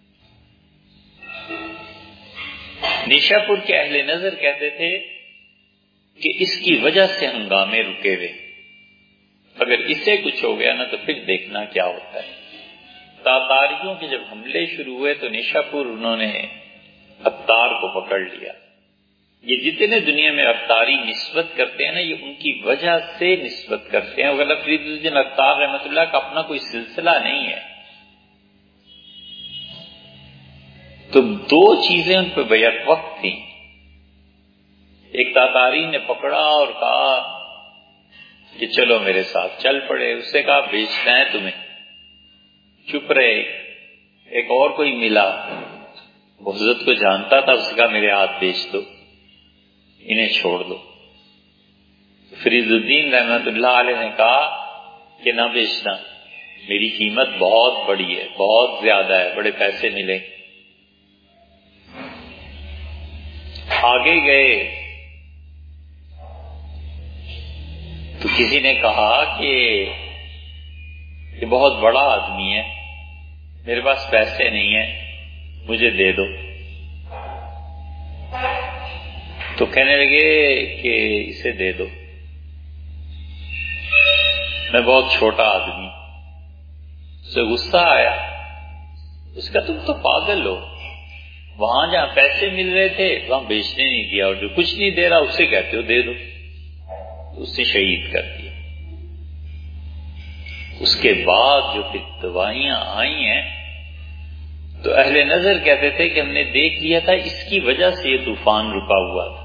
نیشاپور کے اہل نظر کہتے تھے کہ اس کی وجہ سے ہنگامے رکے ہوئے، اگر اس سے کچھ ہو گیا نا تو پھر دیکھنا کیا ہوتا ہے۔ تاتاریوں کے جب حملے شروع ہوئے تو نیشاپور انہوں نے عطار کو پکڑ لیا۔ یہ جتنے دنیا میں عطاری نسبت کرتے ہیں نا، یہ ان کی وجہ سے نسبت کرتے ہیں، وغیرہ فرید الدین عطار رحمۃ اللہ کا اپنا کوئی سلسلہ نہیں ہے۔ تو 2 چیزیں ان پہ بیک وقت تھیں۔ ایک تاتاری نے پکڑا اور کہا کہ چلو میرے ساتھ چل پڑے، اس سے کہا بیچنا ہے تمہیں، چپ رہے۔ ایک اور کوئی ملا، وہ حضرت کو جانتا تھا، اس سے کہا میرے ہاتھ بیچ دو، انہیں چھوڑ دو۔ فرید الدین رحمت اللہ علیہ نے کہا کہ نہ بیچنا، میری قیمت بہت بڑی ہے، بہت زیادہ ہے، بڑے پیسے ملے۔ آگے گئے تو کسی نے کہا کہ یہ بہت بڑا آدمی ہے، میرے پاس پیسے نہیں ہیں، مجھے دے دو۔ تو کہنے لگے کہ اسے دے دو، میں بہت چھوٹا آدمی۔ اسے غصہ آیا، اس کا تم تو پاگل ہو، وہاں جہاں پیسے مل رہے تھے وہاں بیچنے نہیں دیا، اور جو کچھ نہیں دے رہا اسے کہتے ہو دے دو۔ اسے شہید کر دیا۔ اس کے بعد جو پھر دوائیاں آئی ہیں تو اہل نظر کہتے تھے کہ ہم نے دیکھ لیا تھا اس کی وجہ سے یہ طوفان رکا ہوا تھا۔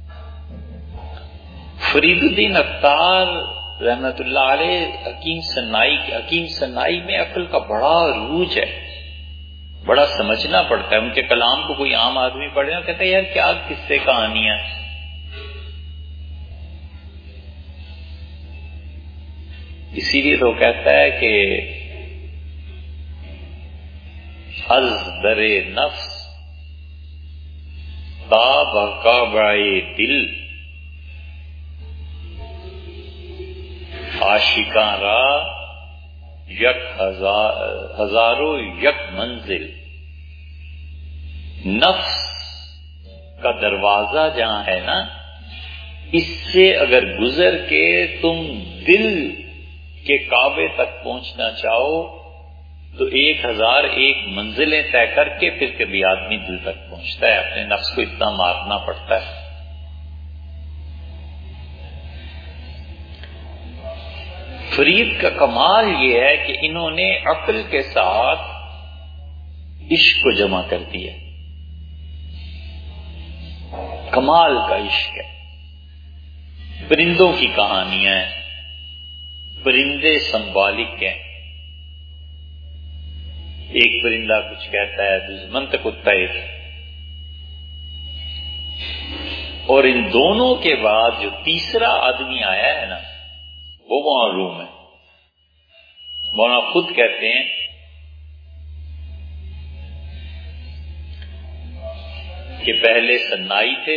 فرید الدین عطار رحمت اللہ علیہ حکیم صنائی میں عقل کا بڑا عروج ہے، بڑا سمجھنا پڑتا ہے۔ ان کے کلام کو کوئی عام آدمی پڑھے اور کہتا ہے یار کیا قصے کہانیاں۔ اسی لیے تو کہتا ہے کہ از در نفس تاب کعبۂ دل، عاشقاں را یک ہزاروں یک منزل۔ نفس کا دروازہ جہاں ہے نا، اس سے اگر گزر کے تم دل کہ کعبے تک پہنچنا چاہو تو 1001 منزلیں طے کر کے پھر کبھی آدمی دل تک پہنچتا ہے. اپنے نفس کو اتنا مارنا پڑتا ہے. فرید کا کمال یہ ہے کہ انہوں نے عقل کے ساتھ عشق کو جمع کر دیا. کمال کا عشق ہے. پرندوں کی کہانیاں ہیں، پرندے سمبالک ہیں. ایک پرندہ کچھ کہتا ہے، منطق الطیر. اور ان دونوں کے بعد جو تیسرا آدمی آیا ہے نا، وہ معلوم ہے. مولانا خود کہتے ہیں کہ پہلے سنائی تھے،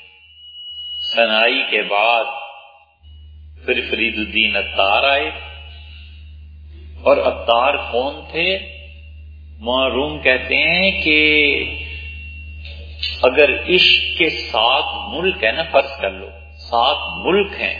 سنائی کے بعد پھر فرید الدین عطار آئے. اور عطار کون تھے؟ معروم کہتے ہیں کہ اگر عشق کے 7 ملک ہے نا، فرض کر لو 7 ملک ہیں،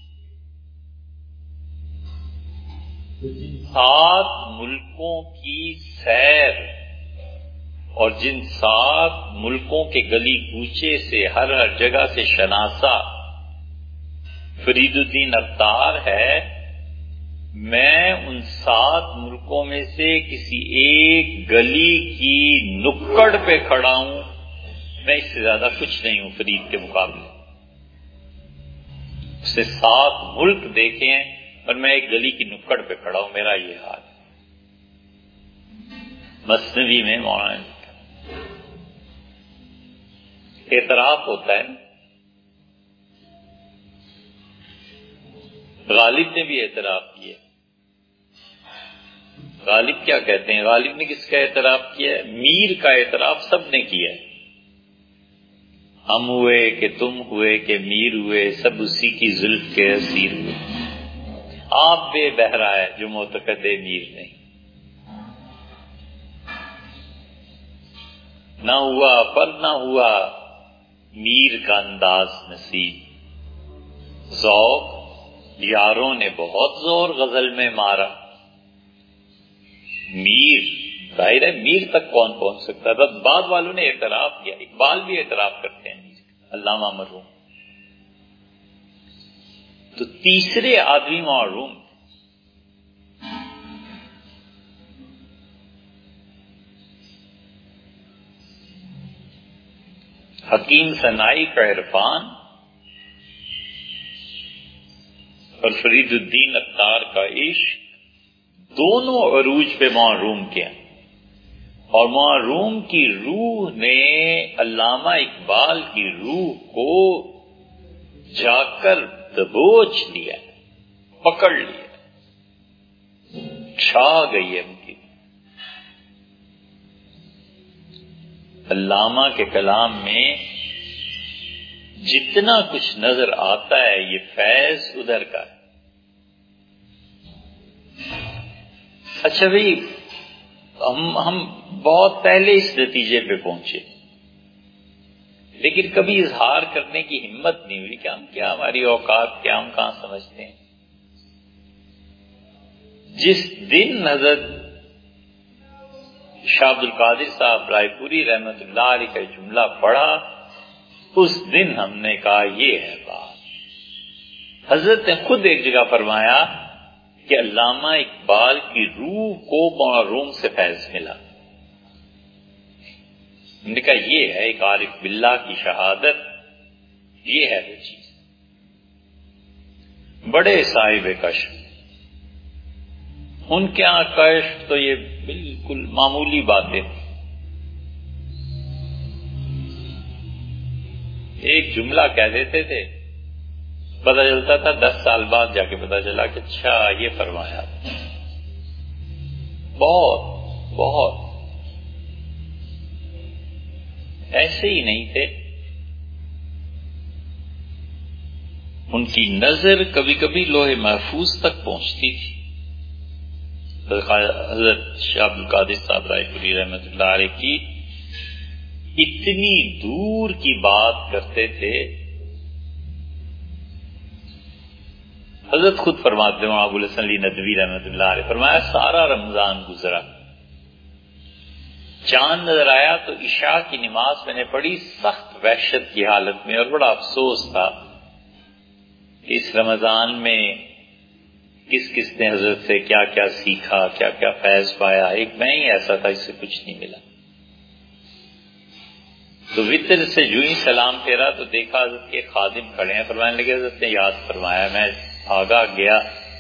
7 ملکوں کی سیر اور جن 7 ملکوں کے گلی کوچے سے ہر جگہ سے شناسا فرید الدین عطار ہے، میں ان 7 ملکوں میں سے کسی ایک گلی کی نکڑ پہ کھڑا ہوں، میں اس سے زیادہ کچھ نہیں ہوں فرید کے مقابلے. اسے 7 ملک دیکھے ہیں اور میں ایک گلی کی نکڑ پہ کھڑا ہوں، میرا یہ حال ہے. مثنوی میں مولانا اعتراف ہوتا ہے. غالب نے بھی اعتراف کیا. غالب کیا کہتے ہیں؟ غالب نے کس کا اعتراف کیا ہے؟ میر کا اعتراف سب نے کیا ہے. ہم ہوئے کہ تم ہوئے کہ میر ہوئے، سب اسی کی زلف کے اسیر ہوئے. آپ بے بہرا ہے جو معتقد میر نہیں. نہ ہوا پر نہ ہوا میر کا انداز نصیب. ذوق یاروں نے بہت زور غزل میں مارا. میر ظاہر ہے میر تک کون پہنچ سکتا تھا؟ بعد والوں نے اعتراف کیا. اقبال بھی اعتراف کرتے ہیں میر کا، علامہ مرحوم. تو تیسرے آدمی معروم حکیم سنائی کا عرفان اور فرید الدین عطار کا عشق دونوں عروج پہ معروم کیا. اور معروم کی روح نے علامہ اقبال کی روح کو جا کر دبوچ لیا، پکڑ لیا، چھا گئی ہے ان کی. علامہ کے کلام میں جتنا کچھ نظر آتا ہے یہ فیض ادھر کا ہے. اچھا بھائی، ہم بہت پہلے اس نتیجے پہ پہنچے، لیکن کبھی اظہار کرنے کی ہمت نہیں ہوئی کہ ہم کیا، ہماری اوقات کیا، ہم کہاں سمجھتے ہیں. جس دن حضرت شاہ عبد القادر صاحب رائے پوری رحمت اللہ علیہ کا جملہ پڑھا، اس دن ہم نے کہا یہ ہے بات. حضرت نے خود ایک جگہ فرمایا کہ علامہ اقبال کی روح کو معروم سے فیض ملا. ہم نے کہا یہ ہے ایک عارف باللہ کی شہادت، یہ ہے وہ چیز. بڑے صاحب کشف، ان کے یہاں کشف تو یہ بالکل معمولی باتیں. ایک جملہ کہہ دیتے تھے، پتہ چلتا تھا 10 سال بعد جا کے پتہ چلا کہ اچھا یہ فرمایا. بہت بہت ایسے ہی نہیں تھے. ان کی نظر کبھی کبھی لوح محفوظ تک پہنچتی تھی. حضرت شاہ عبد القادر صاحب رائے پوری رحمت اللہ علیہ کی اتنی دور کی بات کرتے تھے. حضرت خود فرماتے ہیں ابو الحسن علی ندوی رحمۃ اللہ علیہ، فرمایا سارا رمضان گزرا، چاند نظر آیا تو عشاء کی نماز میں نے پڑھی سخت وحشت کی حالت میں، اور بڑا افسوس تھا کہ اس رمضان میں کس کس نے حضرت سے کیا کیا سیکھا، کیا کیا فیض پایا، ایک میں ہی ایسا تھا اس سے کچھ نہیں ملا۔ تو وطر سے جو ہی سلام پھیرا تو دیکھا حضرت کے خادم کھڑے ہیں، فرمانے لگے حضرت نے یاد فرمایا، میں بھاگا گیا،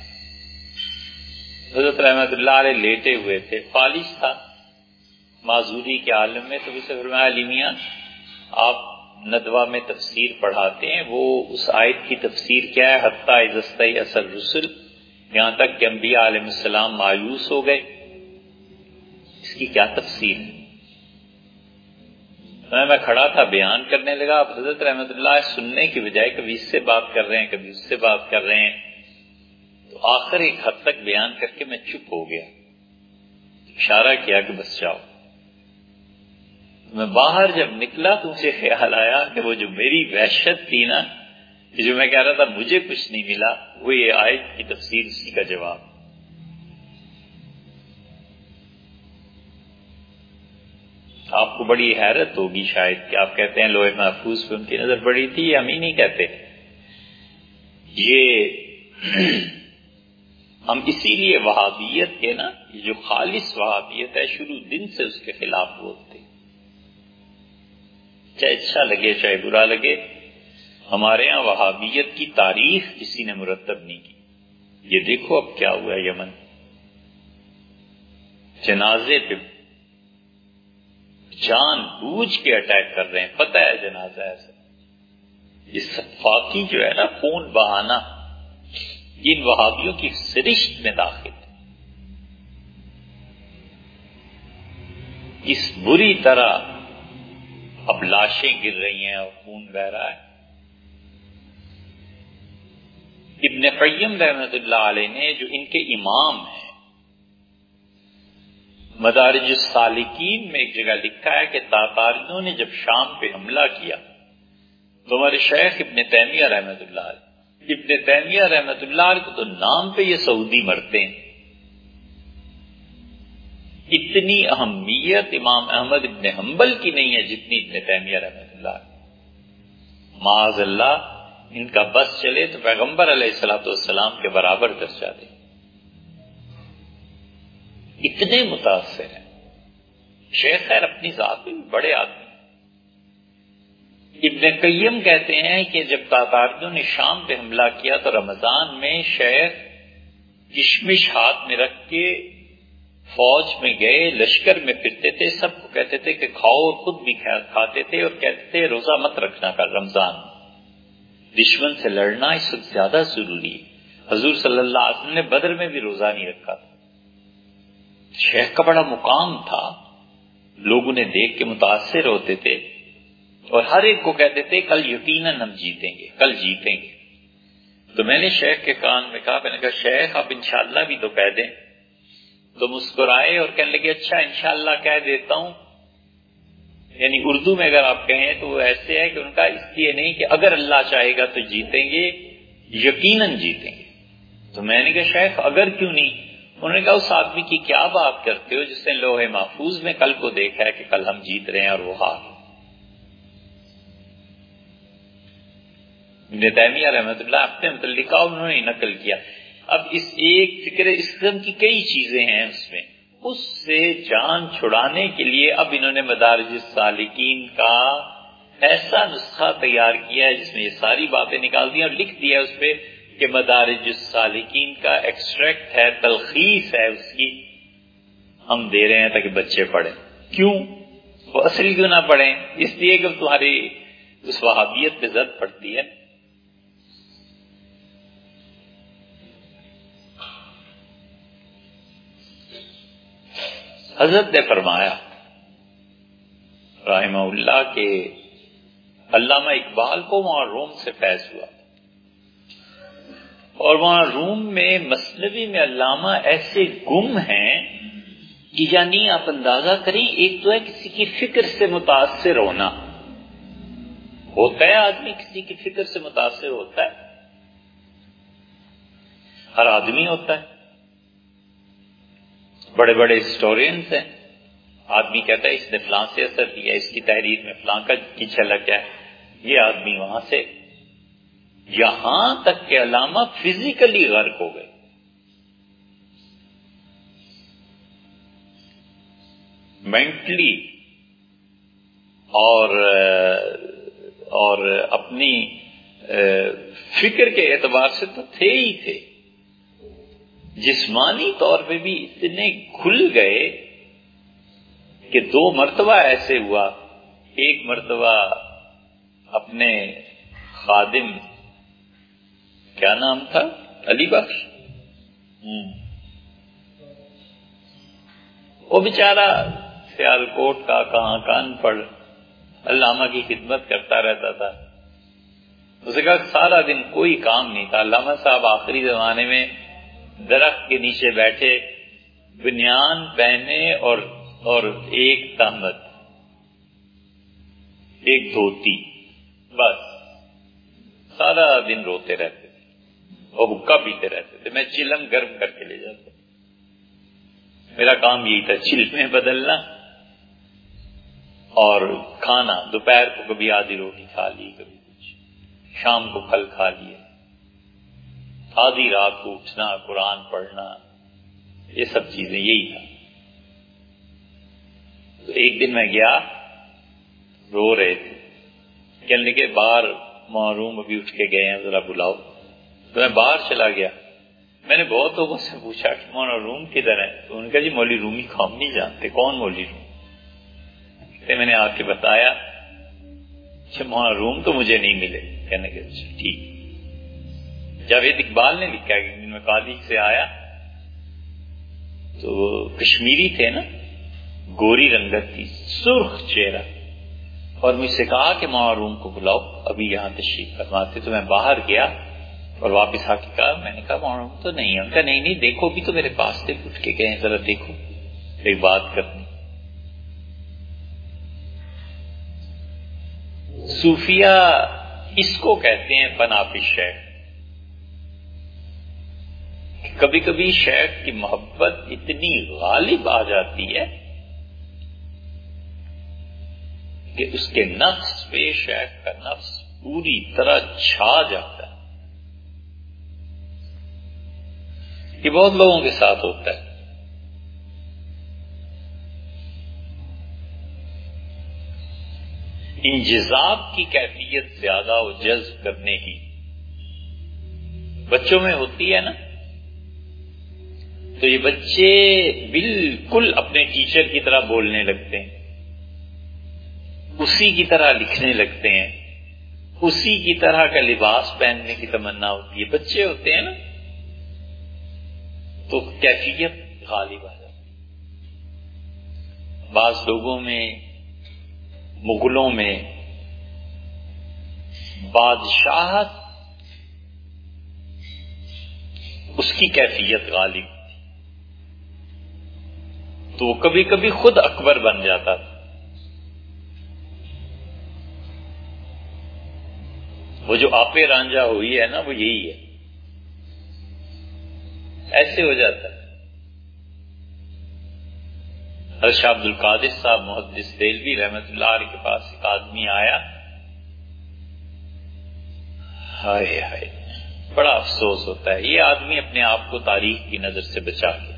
حضرت رحمت اللہ علیہ لیٹے ہوئے تھے، فالج تھا معذوری کے عالم میں، تو اسے فرمایا علی میاں آپ ندوہ میں تفسیر پڑھاتے ہیں، وہ اس آیت کی تفسیر کیا ہے، حتی اذا استیأس الرسل، یہاں تک کہ انبیاء علیہ السلام مایوس ہو گئے، اس کی کیا تفسیر ہے؟ میں کھڑا تھا بیان کرنے لگا، اب حضرت رحمت اللہ سننے کی بجائے کبھی اس سے بات کر رہے ہیں کبھی اس سے بات کر رہے ہیں، تو آخر ایک حد تک بیان کر کے میں چپ ہو گیا، اشارہ کیا کہ بس جاؤ۔ میں باہر جب نکلا تو مجھے خیال آیا کہ وہ جو میری وحشت تھی نا، کہ جو میں کہہ رہا تھا مجھے کچھ نہیں ملا، وہ یہ آیت کی تفسیر، اسی کا جواب۔ آپ کو بڑی حیرت ہوگی شاید کہ آپ کہتے ہیں لوح محفوظ پہ ان کی نظر پڑی تھی، ہم ہی نہیں کہتے، یہ ہم اسی لیے وہابیت کے نا، یہ جو خالص وہابیت ہے شروع دن سے اس کے خلاف بولتے، چاہے اچھا لگے چاہے برا لگے۔ ہمارے ہاں وہابیت کی تاریخ کسی نے مرتب نہیں کی، یہ دیکھو اب کیا ہوا یمن، جنازے پہ جان بوجھ کے اٹیک کر رہے ہیں، پتہ ہے جنازہ ایسا، یہ سفاکی جو ہے نا خون بہانا، یہ ان وہابیوں کی سرشت میں داخل ہے، اس بری طرح اب لاشیں گر رہی ہیں اور خون بہ رہا ہے۔ ابن قیم رحمۃ اللہ علیہ نے جو ان کے امام ہیں، مدارج السالکین میں ایک جگہ لکھا ہے کہ تاتاریوں نے جب شام پہ حملہ کیا تو ہمارے شیخ ابن تیمیہ رحمۃ اللہ علیہ، ابن تیمیہ رحمۃ اللہ علیہ کو تو نام پہ یہ سعودی مرتے ہیں، اتنی اہمیت امام احمد ابن حنبل کی نہیں ہے جتنی ابن تیمیہ رحمۃ اللہ علیہ۔ معاذ اللہ ان کا بس چلے تو پیغمبر علیہ الصلوۃ والسلام کے برابر درجہ دیں، اتنے متاثر ہیں۔ شیخ خیر اپنی ذات میں بڑے آدمی، ابن قیم کہتے ہیں کہ جب تاتاریوں نے شام پہ حملہ کیا تو رمضان میں شیخ کشمش ہاتھ میں رکھ کے فوج میں گئے، لشکر میں پھرتے تھے، سب کو کہتے تھے کہ کھاؤ، اور خود بھی کھاتے تھے، اور کہتے تھے روزہ مت رکھنا کر رمضان، دشمن سے لڑنا اس وقت زیادہ ضروری ہے۔ حضور صلی اللہ علیہ وسلم نے بدر میں بھی روزہ نہیں رکھا تھا۔ شیخ کا بڑا مقام تھا، لوگ انہیں دیکھ کے متاثر ہوتے تھے، اور ہر ایک کو کہتے تھے کل یقیناً ہم جیتیں گے، کل جیتیں گے۔ تو میں نے شیخ کے کان میں کہا، میں نے کہا شیخ آپ انشاءاللہ بھی تو کہہ دیں، تو مسکرائے اور کہنے لگے اچھا انشاءاللہ کہہ دیتا ہوں، یعنی اردو میں اگر آپ کہیں تو وہ ایسے ہے کہ ان کا اس لیے نہیں کہ اگر اللہ چاہے گا تو جیتیں گے، یقیناً جیتیں گے۔ تو میں نے کہا شیخ اگر کیوں نہیں؟ انہوں نے کہا اس آدمی کی کیا بات کرتے ہو جس نے لوح محفوظ میں کل کو دیکھا ہے کہ کل ہم جیت رہے ہیں اور وہ ہار۔ ابن تیمیہ رحمۃ اللہ اپنے متعلقہ انہوں نے نقل کیا۔ اب اس ایک فکر اس قسم کی کئی چیزیں ہیں اس میں، اس سے جان چھڑانے کے لیے اب انہوں نے مدارج السالکین کا ایسا نسخہ تیار کیا ہے جس میں یہ ساری باتیں نکال دی اور لکھ دیا اس پہ کہ مدارج السالکین کا ایکسٹریکٹ ہے، تلخیص ہے اس کی، ہم دے رہے ہیں تاکہ بچے پڑھیں۔ کیوں؟ وہ اصل کیوں نہ پڑھیں؟ اس لیے کہ تمہاری اس وہابیت پہ زد پڑتی ہے۔ حضرت نے فرمایا رحمہ اللہ کہ علامہ اقبال کو وہاں روم سے فیض ہوا، اور وہاں روم میں مثنوی میں علامہ ایسے گم ہیں کہ یعنی آپ اندازہ کریں، ایک تو ہے کسی کی فکر سے متاثر ہونا، ہوتا ہے آدمی کسی کی فکر سے متاثر ہوتا ہے، ہر آدمی ہوتا ہے. بڑے بڑے ہسٹورینز ہیں، آدمی کہتا ہے اس نے فلاں سے اثر کیا، اس کی تحریر میں فلاں کی جھلک ہے، یہ آدمی وہاں سے، یہاں تک کہ علامہ فزیکلی غرق ہو گئے. مینٹلی اور اپنی فکر کے اعتبار سے تو تھے ہی تھے، جسمانی طور پہ بھی اتنے کھل گئے کہ 2 مرتبہ ایسے ہوا. ایک مرتبہ اپنے خادم، کیا نام تھا، علی بخش، وہ بیچارہ سیالکوٹ کا کہاں کان پڑھ علامہ کی خدمت کرتا رہتا تھا. اسے کہا سارا دن کوئی کام نہیں تھا. علامہ صاحب آخری زمانے میں درخت کے نیچے بیٹھے، بنیان پہنے اور ایک تہمت، ایک دھوتی، بس سارا دن روتے رہتے تھے اور حقہ پیتے رہتے تھے. میں چلم گرم کر کے لے جاتا، میرا کام یہی تھا، چلمیں بدلنا اور کھانا. دوپہر کو کبھی آدھی روٹی کھا لی، کبھی کچھ، شام کو پھل کھا لیے، آدھی رات کو اٹھنا، قرآن پڑھنا، یہ سب چیزیں یہی تھا. تو ایک دن میں گیا، رو رہے تھے، کہنے لگے باہر معروم ابھی اٹھ کے گئے ہیں، ذرا بلاؤ. تو میں باہر چلا گیا. میں نے بہت لوگوں سے پوچھا کہ مولانا روم کدھر ہے، تو انہوں نے کہا جی مولوی رومی کو ہم نہیں جانتے. کون مولوی روم؟ میں نے آ کے بتایا کہ مولانا روم تو مجھے نہیں ملے. کہنے کے ٹھیک. جاوید اقبال نے لکھا کہ میں کالج سے آیا تو کشمیری تھے نا، گوری رنگت تھی، سرخ چہرہ، اور مجھ سے کہا کہ مولانا روم کو بلاؤ، ابھی یہاں تشریف فرماتے. تو میں باہر گیا اور واپس آ کے کہا، میں نے کہا مولانا روم تو نہیں ہے. ان کا نہیں دیکھو بھی تو میرے پاس سے اٹھ کے گئے، ذرا دیکھو، ایک بات کرنی. صوفیہ اس کو کہتے ہیں فنا فی الشیخ. کبھی کبھی شیخ کی محبت اتنی غالب آ جاتی ہے کہ اس کے نفس پہ شیخ کا نفس پوری طرح چھا جاتا ہے. یہ بہت لوگوں کے ساتھ ہوتا ہے. انجذاب کی کیفیت زیادہ و جذب کرنے کی بچوں میں ہوتی ہے نا، تو یہ بچے بالکل اپنے ٹیچر کی طرح بولنے لگتے ہیں، اسی کی طرح لکھنے لگتے ہیں، اسی کی طرح کا لباس پہننے کی تمنا ہوتی ہے. بچے ہوتے ہیں نا تو کیفیت غالب آ جاتی ہے. بعض لوگوں میں، مغلوں میں بادشاہت اس کی کیفیت غالب تھی، تو وہ کبھی کبھی خود اکبر بن جاتا تھا. وہ جو آپے رانجھا ہوئی ہے نا، وہ یہی ہے، ایسے ہو جاتا ہے. حضرت شاہ عبد القادر صاحب محدث دہلوی رحمۃ اللہ علیہ کے پاس ایک آدمی آیا، ہائے ہائے بڑا افسوس ہوتا ہے، یہ آدمی اپنے آپ کو تاریخ کی نظر سے بچا کے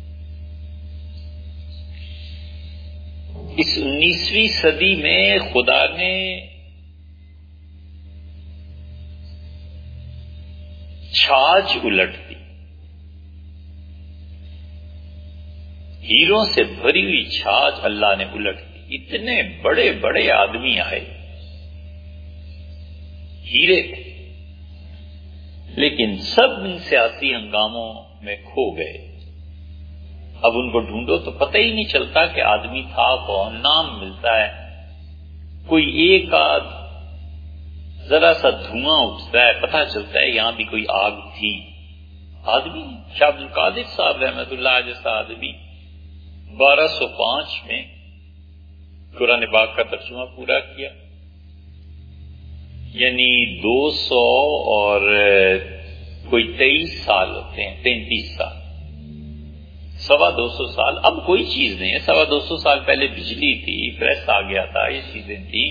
اس 19ویں صدی میں خدا نے چھاج الٹ دی، ہیروں سے بھری ہوئی چھاج اللہ نے الٹ دی. اتنے بڑے بڑے آدمی آئے، ہیرے تھے، لیکن سب ان سیاسی ہنگاموں میں کھو گئے. اب ان کو ڈھونڈو تو پتہ ہی نہیں چلتا کہ آدمی تھا کون. نام ملتا ہے، کوئی ایک آدھ ذرا سا دھواں اٹھتا ہے، پتہ چلتا ہے یہاں بھی کوئی آگ تھی. آدمی شاہ عبد القادر صاحب رحمۃ اللہ جیسا آدمی 1205 میں قرآن پاک کا ترجمہ پورا کیا، یعنی کوئی 23 سال ہوتے ہیں، 33 سال، 250 سال. اب کوئی چیز نہیں ہے. 250 سال پہلے بجلی تھی، پریس آ گیا تھا، یہ چیزیں تھیں.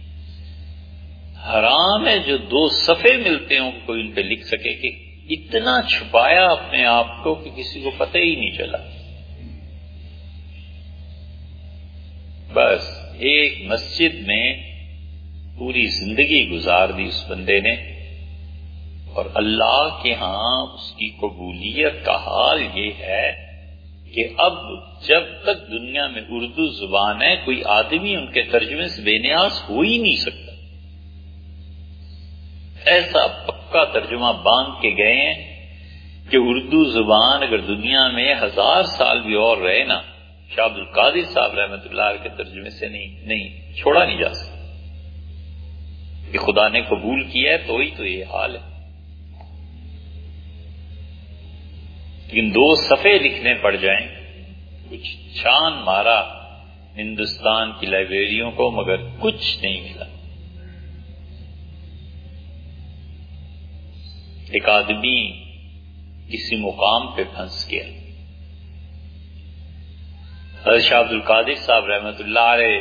حرام ہے جو 2 صفحے ملتے ہوں کوئی ان پہ لکھ سکے کہ اتنا چھپایا اپنے آپ کو کہ کسی کو پتہ ہی نہیں چلا. بس ایک مسجد میں پوری زندگی گزار دی اس بندے نے، اور اللہ کے ہاں اس کی قبولیت کا حال یہ ہے کہ اب جب تک دنیا میں اردو زبان ہے کوئی آدمی ان کے ترجمے سے بے نیاز ہو ہی نہیں سکتا. ایسا پکا ترجمہ باندھ کے گئے ہیں کہ اردو زبان اگر دنیا میں 1000 سال بھی اور رہے نا، شاہ عبد القادر صاحب رحمۃ اللہ علیہ کے ترجمے سے نہیں چھوڑا نہیں جا سکتا. کہ خدا نے قبول کیا ہے تو ہی تو یہ حال ہے. لیکن 2 صفحے لکھنے پڑ جائیں، کچھ چھان مارا ہندوستان کی لائبریریوں کو مگر کچھ نہیں ملا. ایک آدمی کسی مقام پہ پھنس گیا. حضرت شاہ عبد القادر صاحب رحمۃ اللہ علیہ،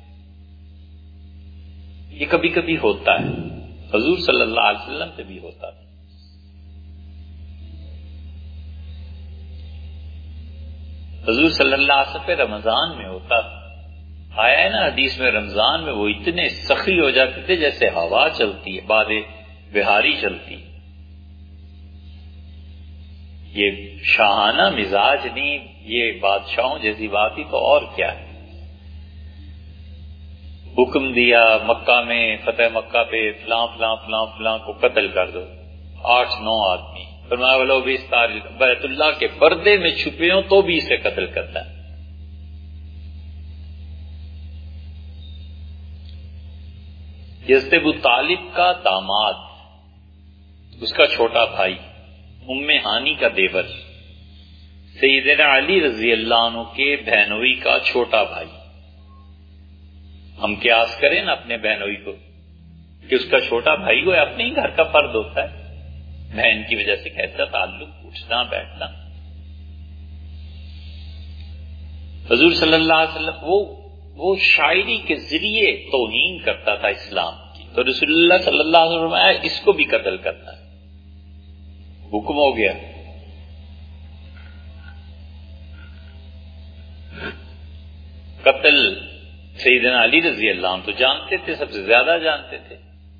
یہ کبھی کبھی ہوتا ہے، حضور صلی اللہ علیہ وسلم سے بھی ہوتا تھا. حضور صلی اللہ علیہ وسلم پہ رمضان میں ہوتا تھا. آیا ہے نا حدیث میں، رمضان میں وہ اتنے سخی ہو جاتے تھے جیسے ہوا چلتی ہے، باد بہاری چلتی. یہ شاہانہ مزاج نہیں، یہ بادشاہوں جیسی بات ہی تو اور کیا ہے. حکم دیا مکہ میں، فتح مکہ پہ فلاں فلاں فلاں فلاں کو قتل کر دو، 8-9 آدمی. فرمایا ولو بھی بیت اللہ کے پردے میں چھپے ہوں تو بھی اسے قتل کرتا ہے. حضرت ابو طالب کا داماد، اس کا چھوٹا بھائی، ام ہانی کا دیور، سیدنا علی رضی اللہ عنہ کے بہنوئی کا چھوٹا بھائی. ہم قیاس کریں نا اپنے بہنوئی کو کہ اس کا چھوٹا بھائی وہ اپنے ہی گھر کا فرد ہوتا ہے، بہن کی وجہ سے کیسا تعلق، اٹھنا بیٹھنا. حضور صلی اللہ علیہ وسلم وہ شاعری کے ذریعے توہین کرتا تھا اسلام کی، تو رسول اللہ صلی اللہ علیہ وسلم فرمایا اس کو بھی قتل کرنا ہے. حکم ہو گیا. قتل سیدنا علی رضی اللہ عنہ تو جانتے تھے، سب سے زیادہ جانتے تھے.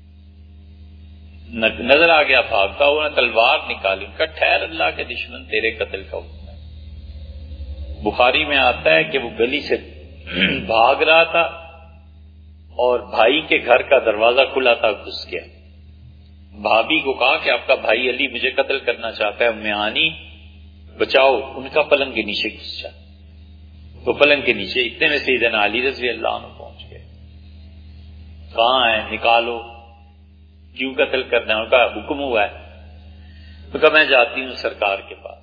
نظر آ گیا بھاگتا ہوا، تلوار نکالی، ان کا ٹھہر اللہ کے دشمن، تیرے قتل کا حکم ہے. بخاری میں آتا ہے کہ وہ گلی سے بھاگ رہا تھا اور بھائی کے گھر کا دروازہ کھلا تھا، گھس گیا. بھابھی کو کہا کہ آپ کا بھائی علی مجھے قتل کرنا چاہتا ہے، ام ہانی بچاؤ. ان کا پلنگ کے نیچے گھس جا. تو پلنگ کے نیچے اتنے میں سیدنا علی رضی اللہ عنہ پہنچ گئے. کہاں ہے؟ نکالو. کیوں قتل کرنا ہے؟ ان کا حکم ہوا ہے. تو کہا میں جاتی ہوں سرکار کے پاس.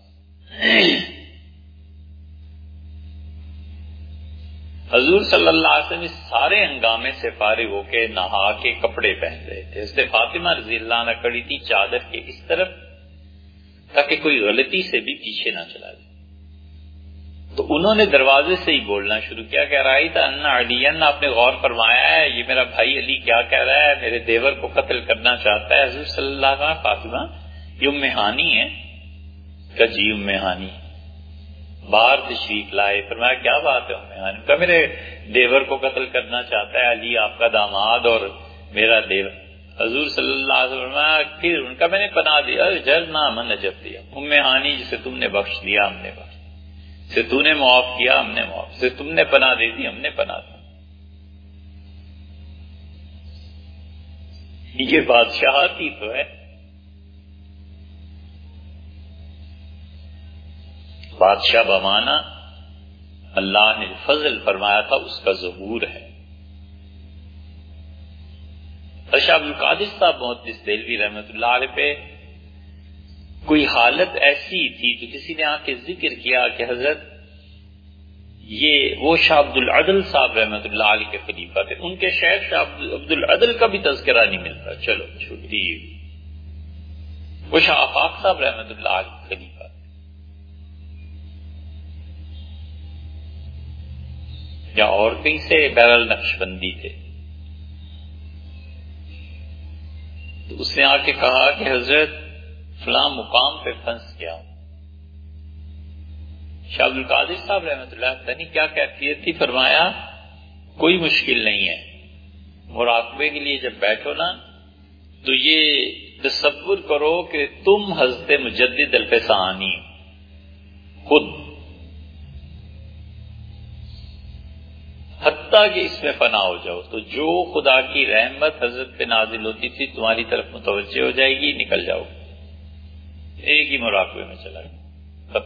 حضور صلی اللہ علیہ وسلم اس سارے ہنگامے سے فارغ ہو کے نہا کے کپڑے پہن رہے تھے. حضرت فاطمہ رضی اللہ عنہ کڑی تھی چادر کے اس طرف تاکہ کوئی غلطی سے بھی پیچھے نہ چلا جائے. تو انہوں نے دروازے سے ہی بولنا شروع کیا کہ رائی تھا انا علی، آپ نے غور فرمایا ہے یہ میرا بھائی علی کیا کہہ رہا ہے، میرے دیور کو قتل کرنا چاہتا ہے. حضور صلی اللہ علیہ وسلم فاطمہ یہ ام ہانی ہے. کہ جی ام ہانی. باہر تشریف لائے. فرمایا کیا بات ہے ام ہانی؟ کہ میرے دیور کو قتل کرنا چاہتا ہے علی، آپ کا داماد اور میرا دیور. حضور صلی اللہ علیہ وسلم پھر ان کا میں نے پناہ دیا، جرنا من نجب دیا. ام ہانی جسے تم نے بخش دیا ہم نے بخش، سے تو نے معاف کیا ہم نے معاف، سے تم نے پناہ دے دی ہم نے پناہ دی. یہ بادشاہت ہی تو ہے. بادشاہ بمانا اللہ نے فضل فرمایا تھا اس کا ظہور ہے. شاہ عبد القادر صاحب محدث دہلوی رحمۃ اللہ علیہ پہ کوئی حالت ایسی تھی تو کسی نے آ کے ذکر کیا کہ حضرت یہ وہ شاہ عبد العدل صاحب رحمۃ اللہ علیہ کے خلیفہ تھے. ان کے شیخ شاہ عبد العدل کا بھی تذکرہ نہیں ملتا. چلو چھٹی. وہ شاہ آفاق صاحب رحمت اللہ علیہ خلیفہ یا اور کہیں سے بہرحال نقشبندی تھے. تو اس نے آ کے کہا کہ حضرت فلاں مقام پہ پھنس گیا ہوں. شاہ عبد القادر صاحب رحمت اللہ پتہ نہیں کیا کیفیت تھی، فرمایا کوئی مشکل نہیں ہے، مراقبے کے لیے جب بیٹھو نا تو یہ تصور کرو کہ تم حضرت مجدد الفسانی خود، حتیٰ کہ اس میں فنا ہو جاؤ تو جو خدا کی رحمت حضرت پہ نازل ہوتی تھی تمہاری طرف متوجہ ہو جائے گی، نکل جاؤ گے. ایک ہی مراقبے میں چلا گیا.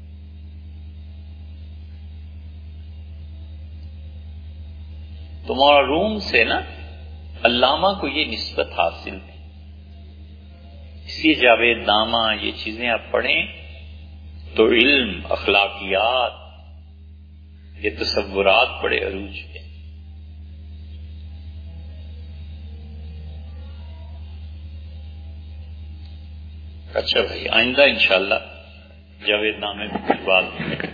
تمہارا روم سے نا علامہ کو یہ نسبت حاصل تھی، اس لیے جاوید نامہ یہ چیزیں آپ پڑھیں تو علم، اخلاقیات، یہ تصورات بڑے عروج پہ. اچھا بھائی، آئندہ انشاءاللہ جاوید نامے کی بات